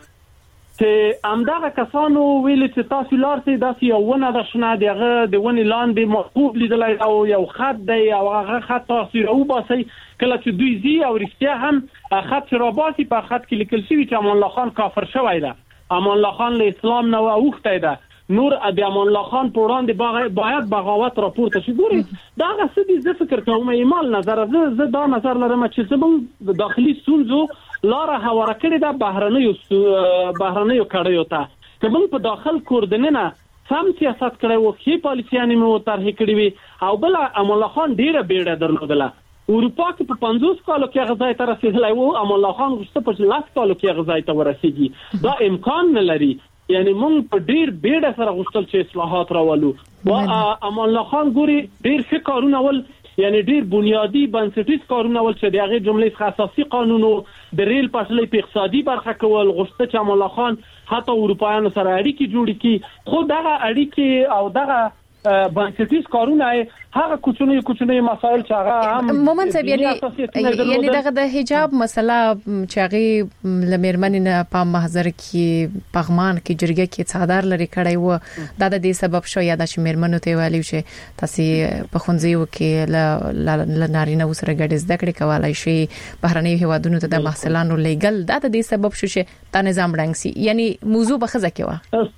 چې امداغه کسانو ویل چې تاسو لارته داسې یو ونه د شنه دغه د ونې لاندې مخوب لیدلای او یو خط دی او هغه خط تاسو او باسي کله چې دوی زی او رښتیا هم خط را باسي په خط کې لیکل شوی چې امان الله خان کافر شوی دی. امان الله خان له اسلام نه اوخته دی. نور د امان الله خان په وړاندې باید بغاوت راپورته شي. ګوري دا څه دي زه فکر کوم ایمال نظر زه دا نظر لرم چې زموږ د داخلي سونزو لاره هواره کړې ده بهرنیو بهرنیو کړیو ته چې موږ په داخل کوردننه سم سیاست کړی وو چې پالیسیانې مو طرح کړې وي او بل امان الله خان ډیره بیړه درلودله. اروپا کې په پنځوس کالو کې غځای ته رسیدلی وو امان الله خان غوښته په لس کالو کې غځای ته ورسیږي. دا امکان نه لري. یعنی موږ په ډیر بیړه سره غوښتل چې اصلاحات راولو او امان الله خان ګوري ډیر ښه کارونه ول یعنی ډیر بنیادی بنسټیز کارونه ول چې دغه جملې خاصاسي قانونو د ریل پټلۍ په اقتصادي برخه کول غوښته چې امان الله خان حتی اروپایانو سره اړیکې جوړې کړي. خو دغه اړیکې او دغه بنسټیز کارونه هغه کوچنی کوچنی مسایل چې هغه هم
مومن صاحب یعنی یعنی دغه د حجاب مسله چې هغه لمرمن نه په محضر کې پغمان کې جرګه کې څادر لري کړی و دا د دې سبب شو یا د شمرمنو ته ویلو چې تاسو په خونځیو کې ل نارینه وسره ګډ زده کړې کولای شي بهرنۍ هوادونو ته د محصلانو لیګل دا د دې سبب شو چې تا نظام رنګ سي یعنی موضوع به خزه کې و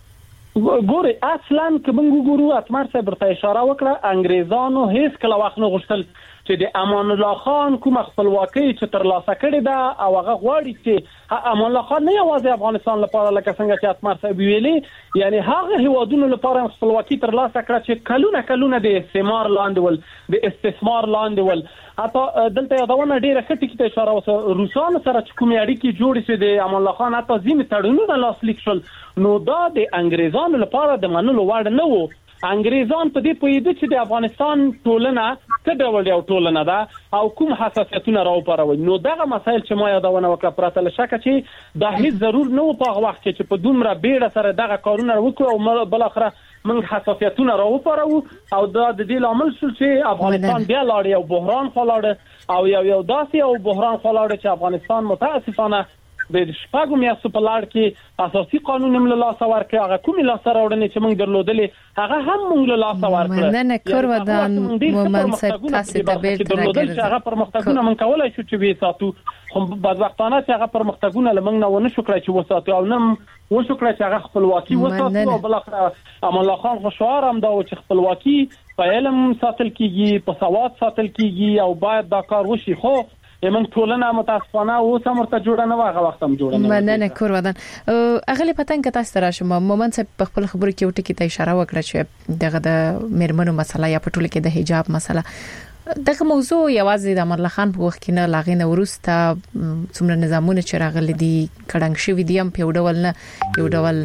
ګوري اصلا کوم ګورو اتمر صاحب ته اشاره وکړه انګريزانو هیڅ کله وخت نه غوښتل چې د امان الله خان کوم خپلواکي چې ترلاسه کړې ده او هغه غواړي چې امان الله خان نه یوازې افغانستان لپاره لکه څنګه چې اتمر صاحب ویلي یعنی هغه هیوادونو لپاره خپلواکي ترلاسه کړه چې کلونه کلونه د استعمار لاندې ول د استثمار لاندې ول حتی دلته یادونه ډیره ښه ټکی ته اشاره وکړه روسانو سره چې کومې اړیکې جوړې شوې د امان الله خان حتی ځینې تړونونه لاسلیک شول نو دا د انګريزانو لپاره د منلو وړ نه وو انګريزان په دې پوهیدل چې د افغانستان ټولنه څه ډول یو ټولنه ده او کوم حساسیتونه راوپاروي نو دغه مسایل چې ما یادونه وکړه پرته له شک چې د هیڅ ضرور نه و په وخت چې په دومره بیړه سره دغه کارونه وکړو او بل اخره موږ حساسیتونه راوپارو او دا د دې لامل شو چې افغانستان بیا لاړ یو بحران خلاړ او یو یو داسې یو بحران خلاړ چې افغانستان متاسفانه د شپږو میاشتو په لړ کې اساسي قانون هم له لاسه ورکړ هغه کومې لاسه راوړنې چې موږ درلودلې هغه هم موږ له لاسه ورکړ
نه نه کور ودان مومن صاحب تاسو ته بیل
درلودل هغه پرمختګونه موږ کولای شو چې وې ساتو خو بدبختانه چې هغه پرمختګونه لمنګ نه ونه شو کړای چې وساتو او نن وشو کړای چې هغه خپلواکي وساتو او بل اخر امان الله خان خو شعار هم دا چې خپلواکي په علم ساتل کیږي په سواد ساتل کیږي او باید دا کار وشي خو یمن ټولنه متاسفانه اوس هم ورته جوړه نه واغه وخت هم جوړه نه
مننه کور ودان اغلی پتن که تاسو را شم مومن صاحب په خپل خبرو کې وټی کې ته اشاره وکړه چې دغه د میرمنو مسله یا په ټوله کې د حجاب مسله دغه موضوع یوازې د امان الله خان په وخت کې نه لاغینه ورسته څومره نظامونه چې راغلي دي کډنګ شوی دي هم په ډول نه یو ډول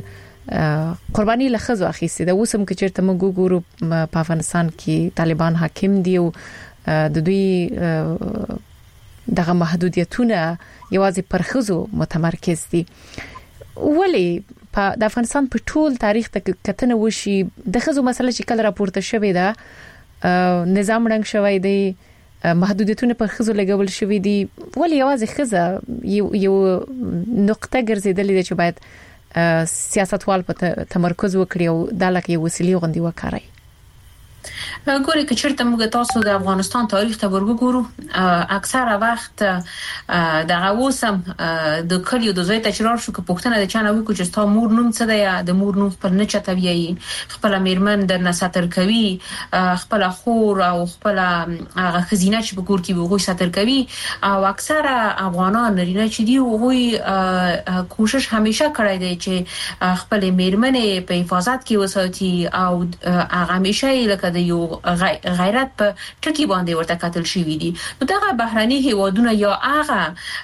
قرباني لخذ واخیسته د وسم کې چیرته موږ ګورو په افغانستان کې طالبان حاکم دي او د دوی دغه محدودیتونه یوازې پر خزو متمرکز دي ولی په د افغانستان په ټول تاریخ ته کتنه وشي د خزو مسله چې کله راپورته شوې ده نظام رنګ شوی دی محدودیتونه پر خزو لګول شوې دي ولی یوازې خزه یو یو نقطه ګرځیدلې ده چې باید سیاستوال په تمرکز وکړي او د لکه وسیلې غوندي وکړي
ګوري که چیرته موږ تاسو د افغانستان تاریخ ته ورګورو اکثره وخت د غوسم د کلیو د زوی تشرار شو که پښتنه د چانه وکړو چې ستا مور نوم څه دی د مور نوم خپل نه چتوي خپل میرمن در نساتر کوي خپل خور او خپل هغه خزینه چې په کور کې وغوي ساتر کوي او اکثره افغانان لري چې دی وغوي کوشش همیشه کړی دی چې خپل میرمن په حفاظت کې وساتي او هغه همیشه لکه د یو غیرت په ټکی باندې ورته کتل شوی دي نو دغه بهرني هیوادونه یا هغه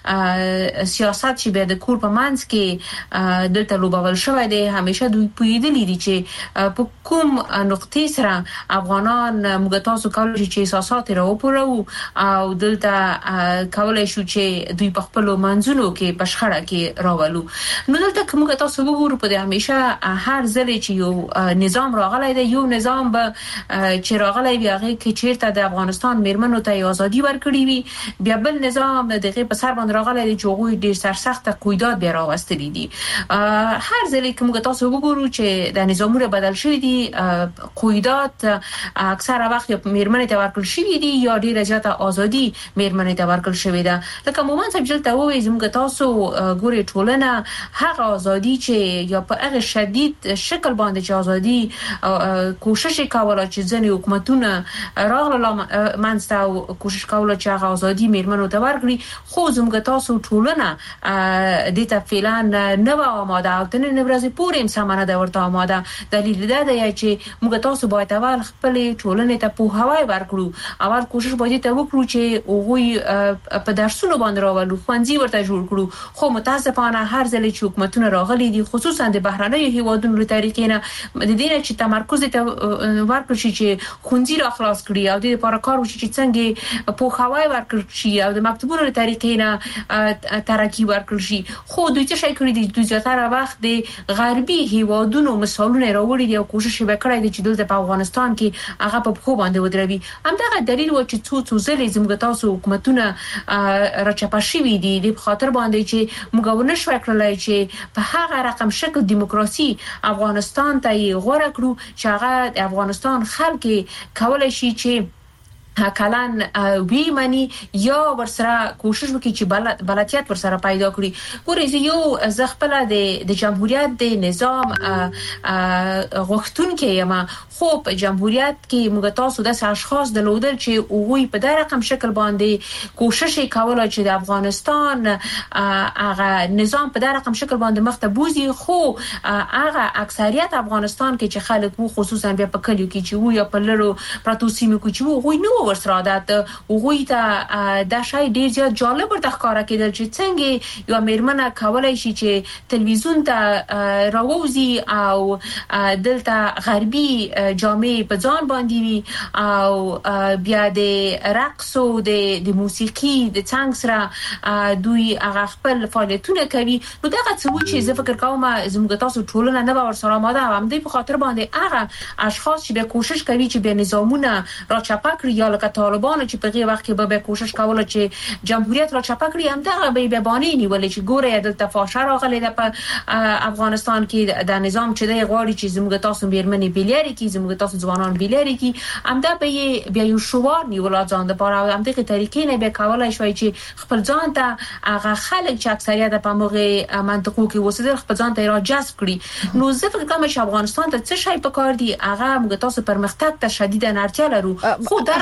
سیاست چې به د کور په منځ کې دلته لوبول شوی دی همیشه دوی پویدلی دي چې په کوم نقطې سره افغانان موږ تاسو کولای شي چې احساسات راوپورو او دلته کولای شو چې دوی په خپل منځونو کې بشخړه کې راولو نو دلته کوم تاسو وګورئ په همیشه هر ځل چې یو نظام راغلی دی یو نظام به چې راغلی بیا هغه کې چیرته د افغانستان میرمنو ته ازادي ورکړي وي بیا بل نظام دغه په سر باندې راغلی دی چې هغه ډیر سرسخت قیودات بیا راوستلي دي هر ځل چې موږ تاسو وګورو چې د نظامونه بدل شوی دي قیودات اکثره وخت میرمنو ته ورکړل شوی دي یا ډیر زیاته ازادي میرمنو ته ورکړل شوی ده لکه مومن صاحب جلته وایي موږ تاسو ګوري ټولنه هغه ازادي چې یا په هغه شدید شکل باندې چې ازادي کوشش کوله چې ځنې حکومتونه راغله منځته او کوشش کوله چې هغه ازادي میرمنو ته ورکړي خو زموږ تاسو ټولنه د ته فعلا نه و آماده او تنه نورازي پورې سمانه د ورته آماده دلیل دا دی چې موږ تاسو باید اول خپل ټولنه ته په هواي ورکړو اول کوشش باید ته وکړو چې هغه په درسونو باندې راولو خوندې ورته جوړ کړو خو متاسفانه هر ځل چې حکومتونه راغلي دي خصوصا د بهرنۍ هیوادونو طریقې نه د دې چې تمرکز ته ورکړي چې خونځي را خلاص کړي او د لپاره کار وشي چې څنګه په خوای ورکړ شي او د مکتوبونو له طریقې نه ترقی ورکړ شي. خو دوی څه شي کړی دي؟ دوی زیاتره وخت د غربي هیوادونو مثالونه راوړي دي او کوشش وکړي دي چې دلته په افغانستان کې هغه په خو باندې ودروي. همدغه دلیل و چې څو څو ځلې زموږ تاسو حکومتونه راچپاشي وي دي د خاطر باندې چې موږ ونشو کړلای چې په هغه رقم شکل دیموکراسي افغانستان ته غوړه کړو چې هغه د افغانستان خلک کولای شي چې کلان وی منی یا ورسره کوشش وکړي چې بلاتیت ورسره پیدا کړي. ګورې یو زغپل د د جمهوریت د نظام غوښتون کې یم خو په جمهوریت کې موږ تاسو د اشخاص د لودل چې وګوي په دغه رقم شکل باندې کوشش کوله چې د افغانستان هغه نظام په دغه رقم شکل باندې مخته بوزي. خو هغه اکثریت افغانستان کې چې خلک وو خصوصا بیا په کلیو کې چې وو یا په لرو پراتو سیمو کې چې وو نو ورسره عادت وګوي ته د شای ډیر زیات جالب ورته ښکارا کېدل چې څنګه یو میرمنه کولای شي چې تلویزیون ته راووزي او دلته غربي جامې په ځان باندې وي او بیا د رقص او د موسیقي د څنګه سره دوی هغه خپل فعالیتونه کوي. نو دغه څه چې زه فکر کوم زموږ تاسو ټولنه نه باور سره ماده هم د په خاطر باندې هغه اشخاص چې به کوشش کوي چې به نظامونه را چپا کړی یا لکه طالبان چې په هغه وخت کې به کوشش کوله چې جمهوریت را چپا کړی هم دغه به به بانی نیولې چې ګوره د تفاشه راغلي د افغانستان کې د نظام چې د غواړي چې زموږ تاسو بیرمنې بیلاری کې زموږ تاسو ځوانان بیلاری کې هم دا به بیا یو شوار نیول ځان د پاره هم دغه طریقې نه به کولای شوی چې خپل ځان ته هغه خلک چې اکثریت په موږ منطقو کې وسیدل خپل ځان ته را جذب کړي. نو زه فکر کوم چې افغانستان ته څه شي پکار دي هغه موږ تاسو پرمختګ ته شدیدا اړتیا لرو. خو دا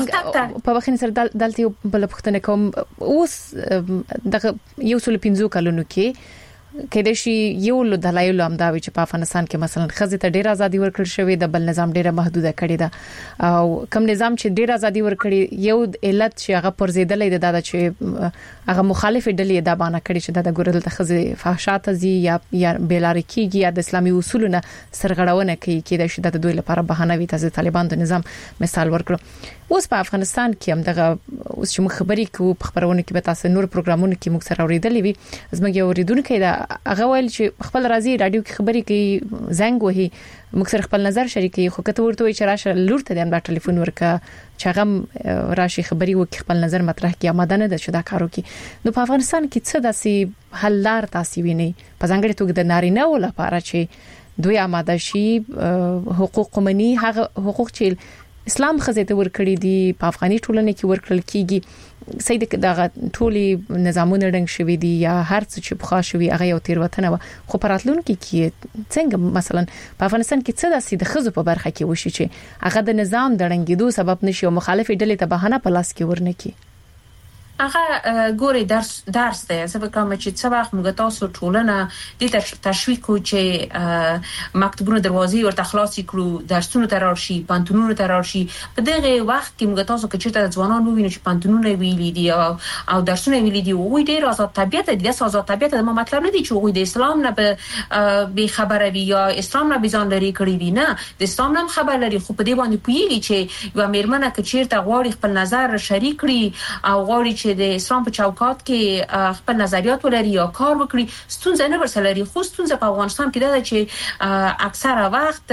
په وخت سره دلته بل پختنه کوم اوس دغه یو څل پنځو کلونو کې کله شي یو له دلایل هم دا وی چې په افغانستان کې مثلا خزې ته ډېر ازادي ورکړل شوې د بل نظام ډېره محدوده کړې ده او کوم نظام چې ډېر ازادي ورکړي یو علت چې هغه پرزیدلې ده چې هغه مخالف ډلې دا باندې کړي چې د ګورل ته خزې فحشات زی یا یا بیلاری کیږي یا د اسلامي اصولونو سرغړونه کوي کې د شدت دوی لپاره بهانه وي تاسو طالبان د نظام مثال ورکړو. اوس په افغانستان کې هم دغه اوس چې مخ خبري کوو په خبرونه کې به تاسو نور پروګرامونه کې موږ سره اوریدلې وي زموږ یو اوریدونکو دا هغه ویل چې خپل راځي رادیو کې خبري کوي زنګ وهي موږ سره خپل نظر شریکي خو کته ورته وي چې راشه لور ته د ټلیفون ورکا چې هغه راشي خبري وکړي خپل نظر مطرح کړي آماده نه ده چې دا کارو کې. نو په افغانستان کې څه داسې حل لار تاسو ویني په ځانګړي توګه د نارینه ول لپاره چې دوی آماده شي حقوق قومي هغه حقوق چې اسلام خزته ورکړي دي په افغاني ټولنه کې ورکړل کیږي سید دغه ټولي نظامونه رنګ شوي دي یا هر څه چې بخښ شوي هغه یو تیروتنه و خو پراتلونکو کې څنګه مثلا په افغانستان کې څه داسې د خزو په برخه کې وشي چې هغه د نظام د رنګیدو سبب نشي او مخالف ډلې ته بهانه په لاس کې ورنکي.
هغه ګوري درس درس دی زه کوم چې څه وخت موږ تاسو ټولنه د تشویق کو چې مکتبونو دروازې ورته خلاص کړو درسونه ترار شي پانتونونو ترار شي په دغه وخت کې موږ تاسو کې چې ځوانان وویني چې پانتونونه ویلي دي او او درسونه ویلي دي وې ډیر آزاد طبيعت دي د آزاد طبيعت د مطلب نه دي چې وې د اسلام نه به خبره وي یا اسلام نه بيزان لري کړی وي نه د اسلام نه خبر لري خو په دې باندې پوېږي چې یو میرمنه کې چیرته غواړي خپل نظر شریک کړي او غواړي چې د اسلام په چوکاټ کې خپل نظریات ولري یا کار وکړي ستونزه نه ورسره لري. خو ستونزه په افغانستان کې ده چې اکثره وخت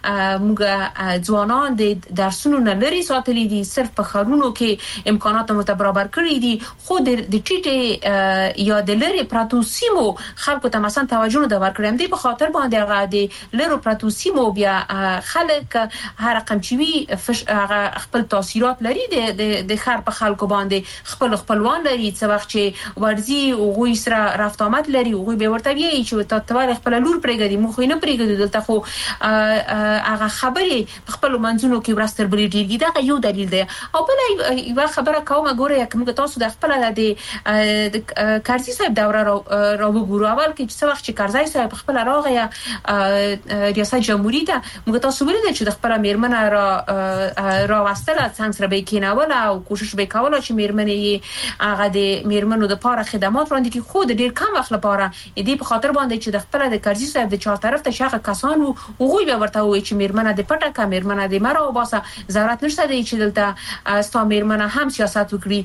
موږ ځوانان د درسونو نه لري ساتلي دي صرف په خارونو کې امکانات متبرابر کړی دي خو د ټیټه یا د لری پراتو سیمو خلکو ته مثلا توجه نه ورکړم دي په خاطر باندې هغه د لری پراتو سیمو بیا خلک هر رقم چې هغه خپل تاثیرات لري د د خر په خلکو باندې خپل خپلوان لري څه وخت چې ورزي او غوي سره رفت آمد لري او غوي به ورته وی چې ته تور خپل لور پرېږدي مخ نه پرېږدي دلته خو هغه خبرې خپل منځونو کې ورستر بلې ډیرګي دا یو دلیل دی. او بل یو خبره کوم ګوره کوم تاسو د خپل د کارزي صاحب دوره را وګورو اول کې څه وخت چې کارزي صاحب خپل راغی ریاست جمهوریت موږ تاسو ولید چې د خپل میرمنه را را واستله څنګه سره به کېناوله او کوشش وکاوله چې میرمنې هغه د میرمنو د لپاره خدمات وړاندې کوي خو د ډیر کم وخت لپاره دې په خاطر باندې چې د خپل د کرزي صاحب د چار طرف ته شاغه کسانو هغه به ورته وي چې میرمنه د پټه کا میرمنه د مرو باسه ضرورت نشته دی چې دلته ستا میرمنه هم سیاست وکړي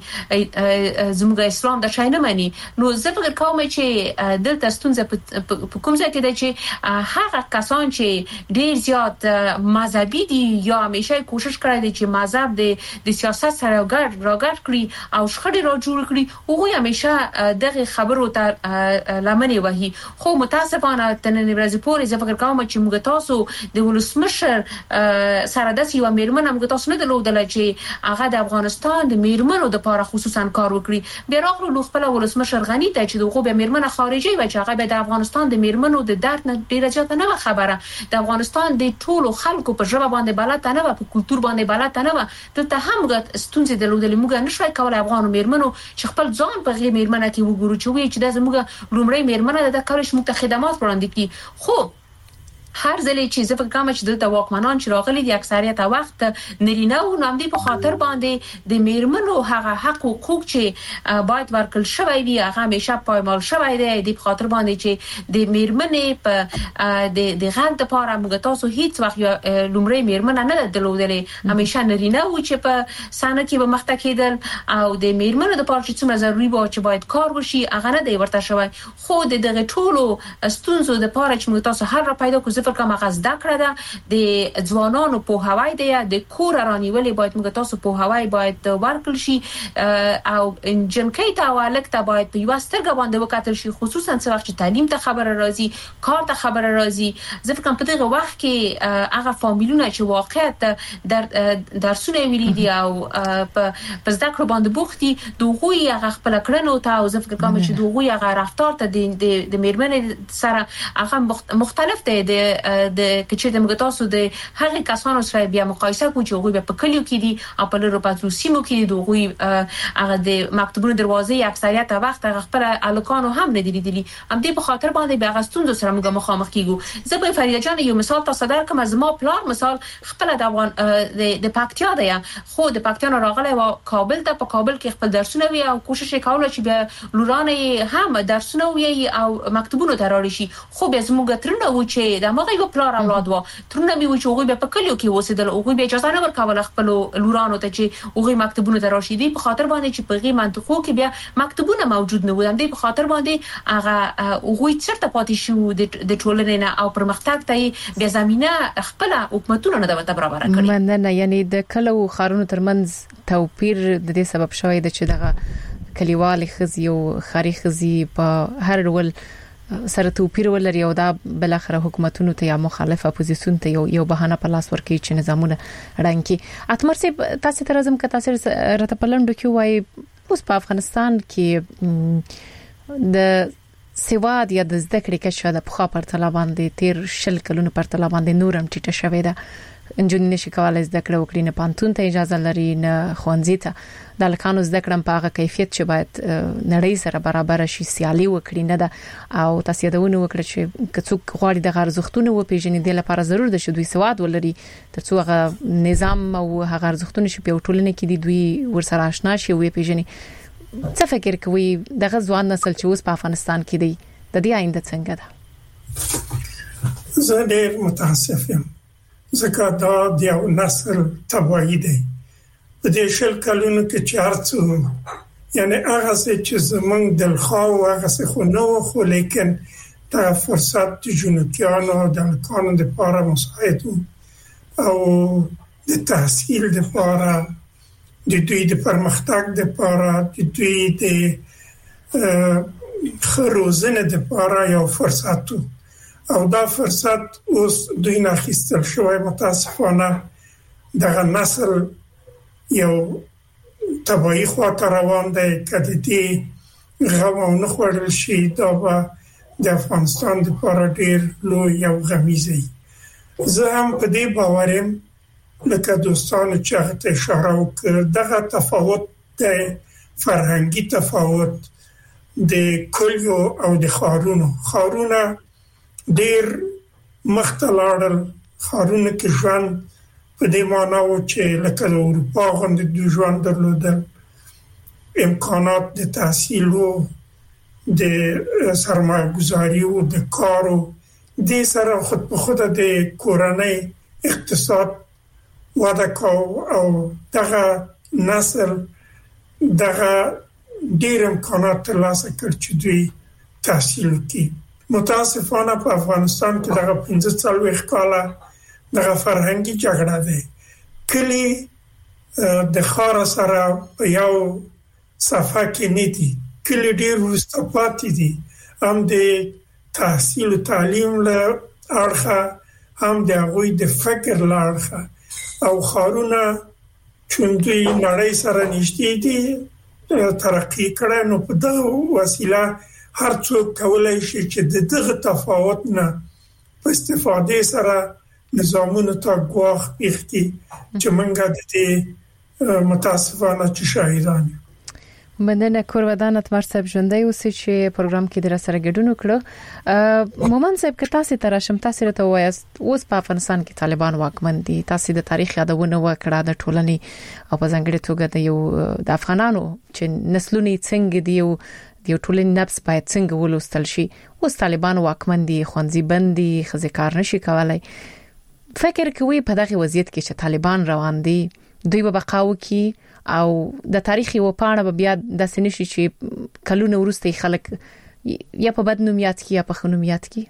زموږ اسلام د شای نه مانی نو زه فکر کوم چې دلته ستونزه په کوم ځای کې ده چې هغه کسان چې ډیر زیات مذهبي دي یا همیشه کوشش کړی دي چې مذهب د د سیاست سره راګړ راګړ کړي او شخړې را جوړ کړي هغه همیشه دغه خبرو ته لمنې وهي خو متاسفانه تنن ورځ پورې زه فکر کوم چې موږ تاسو د ولسمشر سره د یو میرمن موږ تاسو نه درلودل چې هغه د افغانستان د میرمنو د لپاره خصوصا کار وکړي بیا راغلو نو خپل ولسمشر غنی ته چې دغه به میرمن خارجي و چې هغه د افغانستان د میرمنو د درد نه ډیره زیاته نه خبره د افغانستان د ټولو خلکو په ژبه باندې بلد نه و په کلچر باندې بلد نه و ته هم ستونزې درلودل موږ نشوي کولای افغان میرمنو چې خپل ځان په غیر میرمنه کې وګورو چې وی چې د زموږ لومړی میرمنه د کارش موږ ته خدمات وړاندې کړي خو هر ځلې چې زه فکر کوم چې د واکمنان چې راغلي د اکثریت وخت نرینه او نامدي په خاطر باندې د میرمنو هغه حق او حقوق چې باید ورکړل شوی وي هغه همیشه پایمال شوی دی د خاطر باندې چې د میرمنې په د د غند لپاره موږ تاسو هیڅ وخت لومړی میرمنه نه درلودلې همیشه نرینه او چې په سانه کې به مخته کېدل او د میرمنو د پاره چې څومره ضروري و چې باید کار وشي هغه نه دی ورته شوی خو د دغه ټولو ستونزو د پاره چې موږ تاسو هر را پیدا کوو فکر کوم غز دکړه ده د ځوانانو په هوای دی د کور رانیولې باید موږ تاسو په هوای باید ورکل شي او جنکې ته والک ته باید په یوسترګ باندې وکاتل شي خصوصا څو وخت تعلیم ته خبره راځي کار ته خبره راځي ځکه کوم په دغه وخت کې هغه فامیلونه چې واقعیت در درسونه ویلي دي او په زده کړو باندې بوختي دوی هغه خپل کړنو ته او ځکه کوم چې دوی هغه رفتار ته د د میرمنې سره هغه مختلف دی د کچې د موږ تاسو د هغه کسانو سره بیا مقایسه کوو چې هغه په کلیو کې دي او په لرو پاترو سیمو کې دي دوی هغه د مکتبونو دروازې اکثریت وخت هغه خپل الکانو هم نه دي لیدلي هم دې په خاطر باندې بیا غستون سره موږ مخامخ کیږو زه به فریده جان یو مثال تاسو درکم از ما پلار مثال خپل د افغان د پکتیا دی خو د پکتیا راغلی و کابل ته په کابل کې خپل درسونه وی او کوشش وکاوه چې بیا لورانه هم درسونه وی او مکتبونو ته راړي شي خو بیا زموږ ترنه و چې د مغه یو پلار اولاد و ترنه می و چې هغه په کلیو کې اوسېدل هغه به اجازه نه ورکول خپل لورانو ته چې هغه مکتبونو ته راشي دي په خاطر باندې چې په غي منطقو کې بیا مکتبونه موجود نه و هم دي په خاطر باندې هغه هغه چرته پاتې شو د ټولنې نه او پرمختګ ته بیا زمينه خپل حکومتونه نه د برابر کړي
مننه یعنی د کلو خارونو ترمنځ توپیر د دې سبب شوی د چې دغه کلیوالي خزي او خاري خزي په هر ډول سره توپیر ولري او دا بل اخر حکومتونو ته یا مخالف اپوزیسیون ته یو یو بهانه په لاس ورکړي چې نظامونه رانکی اتمر سي تاسو ته راځم که تاسو راته پلندو کې وای اوس په افغانستان کې د سواد یا د زده کړې کې شاده په خاطر طالبان دي تیر شل کلونو پر طالبان دي نورم ټیټه شوې ده انجنیر نشي کولای زده کړه وکړي نه پانتون ته اجازه لري نه خوانځي ته د لکانو زده کړم په هغه کیفیت چې باید نړۍ سره برابر شي سیالي وکړي نه ده او تاسو یادونه وکړه چې کڅوک غواړي د ارزښتونو و پیژنې د لپاره ضرور ده چې دوی سواد ولري ترڅو هغه نظام او هغه ارزښتونه چې په ټولنه کې دي دوی ورسره آشنا شي او پیژنې څه فکر کوي د غزوان نسل چې اوس په افغانستان کې دی د دې آینده څنګه ده
زه ډېر متاسف یم ځکه دا د یو نسل تباہی دی په دې شل کلونو کې چې هرڅو یعنی هغه چې زمونږ د خاو هغه څه خو نو خو لیکن دا فرصت د جنوبیانو د لکانو د لپاره مساعد او د تحصیل د لپاره د دوی د پرمختګ د لپاره د دوی د خروزنه د لپاره یو فرصت او دا فرصت اوس دوی نه خستل شوی متاسفانه دغه نسل یو تبعی خواته روان دی کدی دی غم او نه خوړل شي دا به د افغانستان د لپاره ډیر لوی یو غمیزه زه هم په دې باورم لکه دوستانو چې هغه ته اشاره وکړه دغه تفاوت د فرهنګي تفاوت د کلیو او د خارونو خارونه ډیر مختلفل خارونه کې ژوند په دې معنی و چې لکه د اروپا غوندې د ژوند درلودل امکانات د تحصیل او د سرمایه گذاری او د کارو د سره خود په خود د کورنۍ اقتصاد وده کو او دغه نسل دغه ډیر امکانات ترلاسه کړ چې دوی تحصیل وکړي. متاسفانه په افغانستان کې دغه پنځه څلوېښت کاله دغه فرهنګي جګړه ده. کلی د خار سره په یو صفه کې نه دي، کلی ډیر وروسته پاتې دي، هم د تحصیل او تعلیم له اړخه هم د هغوی د فکر له اړخه او خارونه چون دوی نړۍ سره نږدې دي ترقی کړي، نو په دغه وسیله هر څوک کولای شي چې دغه تفاوت نه په استفاده سره نظامونو ته ګواښ پیښ چې منګه د دې متاسفانه چې شاهدان یو.
مننه کورودان اتمر صاحب ژوندۍ اوسئ چې پروګرام کې در سره ګډون وکړو. مومن صاحب که تاسو ته راشم، تاسو ته وایست اوس په افغانستان کې طالبان واکمن دي، تاسو د تاریخ یادونه وکړه د ټولنې او په ځانګړي توګه د یو د افغانانو چې نسلونه څنګه دي او د یو ټولنې نفس باید څنګه ولوستل شي. اوس طالبان واکمن دي، خوندزي بندي، خزي کار نشي کولای. فکر کوي په دغه وضعیت کې چې طالبان روان دي دوی به بقاو کی او د تاریخي و پاڼه به بیا د سنشي چې کلونه ورسته خلک یا په بدنومیات کې یا په خنومیات کې.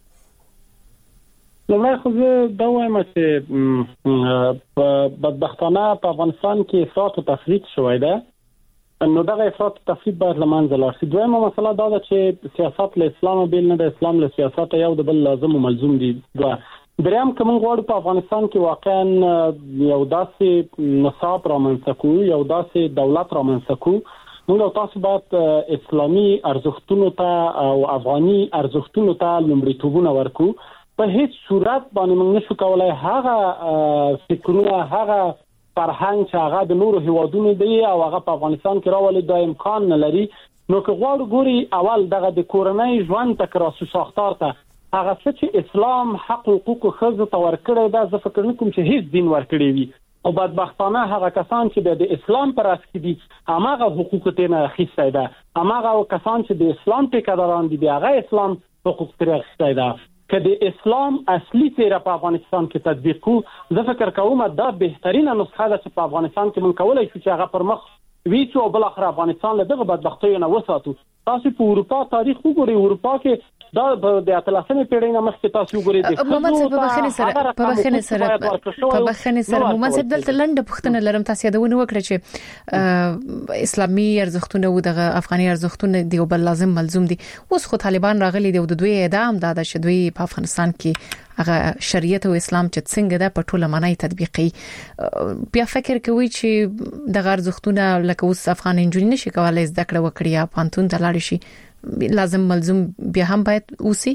لمړی خو زه دا وایم چې په بدبختانه په افغانستان کې افراط او تفریط شوی دی، نو دغه افراط او تفریط باید لمنځه لاړ شي. دویمه مسله دا ده چې سیاست له اسلام بیل نه ده، اسلام له سیاست یو د بل لازم او ملزوم دي. دوه دریم کوم غواړو په افغانستان کې واقعا یو داسې نصاب رامنځته کوو، یو داسې دولت رامنځته کوو، موږ تاسو باید اسلامي ارزښتونو ته او افغاني ارزښتونو ته لومړیتوبونه ورکو. په هیڅ صورت باندې موږ نشو کولای هغه فکرونه، هغه فرهنګ چې هغه د نورو هیوادونو دی او هغه په افغانستان کې راولي دا امکان نه لري. نو که غواړو ګوري اول دغه د کورنۍ ژوند ته کراسو ساختار ته هغه چې اسلام حق حقوق خزو ته ورکړی دا زه فکر نه کوم چې هیڅ دین ورکړی وي، او بدبختانه هغه کسان چې د اسلام پر اس کې دي هغه حقوق ته نه اخیستی ده، هغه کسان چې د اسلام ټیکداران دي هغه اسلام حقوق ترې اخیستی ده. که د اسلام اصلي څیره په افغانستان کې تطبیق کو، زه فکر کوم دا بهترینه نسخه ده چې په افغانستان کې مونږ کولای شو چې هغه پر مخ ویچو او بل اخر افغانستان له دغه بدبختیو نه وساتو. تاسو په اروپا تاریخ وګورئ، اروپا کې دا د اتلسمې پیړۍ نه مخکې تاسو وګورئ د
محمد صاحب په بخښنې سره په بخښنې سره په بخښنې سره محمد صاحب دلته لنډه پوښتنه لرم. تاسو یادونه وکړه چې اسلامي ارزښتونه او د افغاني ارزښتونه دی او بل لازم ملزوم دي. اوس خو طالبان راغلي دي او د دوی اعدام دا د شدوی په افغانستان کې هغه شریعت او اسلام چې څنګه ده په ټوله معنی تطبیقي. بیا فکر کوي چې د ارزښتونه لکه اوس افغان انجونی نشي کولای زده کړه وکړي یا پانتون ته لاړ شي، لازم ملزوم بیا هم باید اوسي.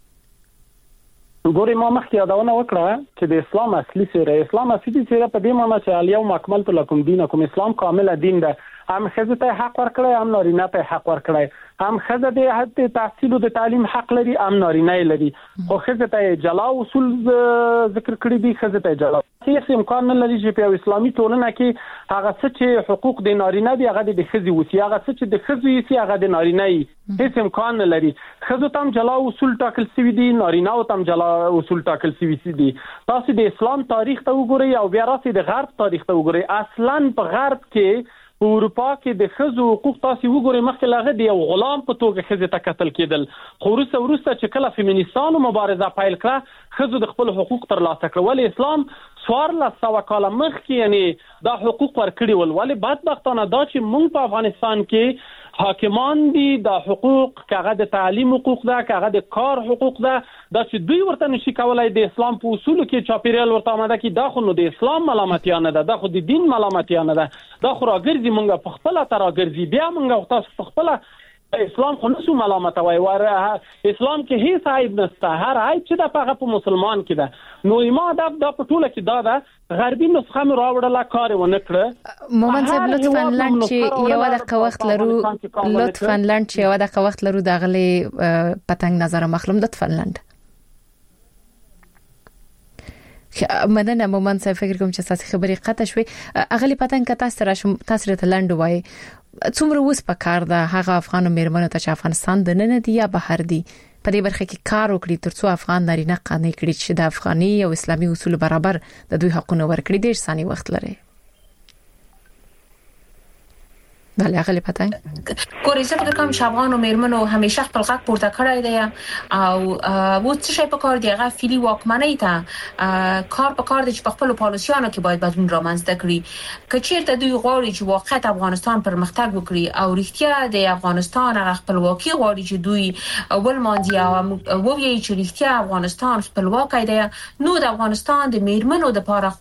ګوري ما مخکې یادونه وکړه چې د اسلام اصلي څیره، اسلام اصلي څیره په دې معنی چې الیوم اکملت لکم دینکم، اسلام کامل دین ده، هم ښځو ته حق ورکړی، هم نارینه ته حق ورکړی، هم ښځه د حد تحصیل او د تعلیم حق لري، هم نارینه لري. خو ښځه ته جلا اصول ذکر کړی دي، ښځه ته جلا هیڅ امکان نه لري چې په اسلامي ټولنه کې هغه څه چې حقوق د نارینه دي هغه د ښځې وسی، هغه څه چې د ښځې وسی هغه د نارینه وي، هیڅ امکان نه لري. ښځو ته جلا اصول ټاکل شوي دي، نارینه او تم جلا اصول ټاکل شوي دي. تاسو د اسلام تاریخ ته وګورئ او بیا راځي د غرب تاریخ ته وګورئ. اصلا په غرب کې په اروپا کې د ښځو حقوق تاسو وګورئ مخکې لاغه دی یو غلام په توګه ښځې ته قتل کېدل، خو وروسته وروسته چې کله فیمینیستانو مبارزه پیل کړه ښځو د خپل حقوق ترلاسه کړل. ولې اسلام څوارلس سوه کاله مخکې یعنې دا حقوق ورکړي ول. ولې بدبختانه دا چې موږ په افغانستان کې حاکمان دي دا حقوق کاغه د تعلیم حقوق ده، کاغه د کار حقوق ده، دا چې دوی ورته نشي کولای د اسلام په اصولو کې چاپیریال ورته آماده کی، دا خو نو د اسلام ملامتیا نه ده، دا خو د دین ملامتیا نه ده، دا خو راګرځي مونږه په خپل تر راګرځي. بیا مونږه تاسو په خپل اسلام خو نسو ملامت وای ور اسلام کې هیڅ عیب نشته، هر عیب چې د هغه په مسلمان کې ده. نو ما دا د پټوله کې دا ده غربي نسخه مې راوړله کار ونه کړه.
مومن صاحب لطفاً لنډ چې یو دقیقه وخت لرو، لطفاً لنډ چې یو دقیقه وخت لرو د غلي پتنګ نظر مخلوم لطفاً لنډ. مننه مومن صاحب فکر کوم چې تاسو خبرې قطع شوي اغلی پتن ک تاسو راشم تاسو ته لاندې وای څومره وس په کار ده هغه افغان میرمنو ته چې افغانستان د نن دی یا بهر دی په دې برخه کې کار وکړي ترڅو افغان نارینه قانوني کړي چې د افغاني او اسلامي اصول برابر د دوی حقوقونه ورکړي ډیر ثاني وخت لري بله هغه لپاره
کورې څه فکر کوم چې افغان میرمنو همیشه خپل حق پورته کړی دی او و څه شي په کار دی هغه فعلی واکمنۍ ته کار په کار دی چې په خپل پالیسیانو کې باید بدلون رامنځته کړي کچیرته دوی غواړي چې واقعیت افغانستان پرمختګ وکړي او رښتیا د افغانستان هغه خپلواکي غواړي چې دوی اول مانځي او وایي چې رښتیا افغانستان خپلواک دی نو د افغانستان د میرمنو لپاره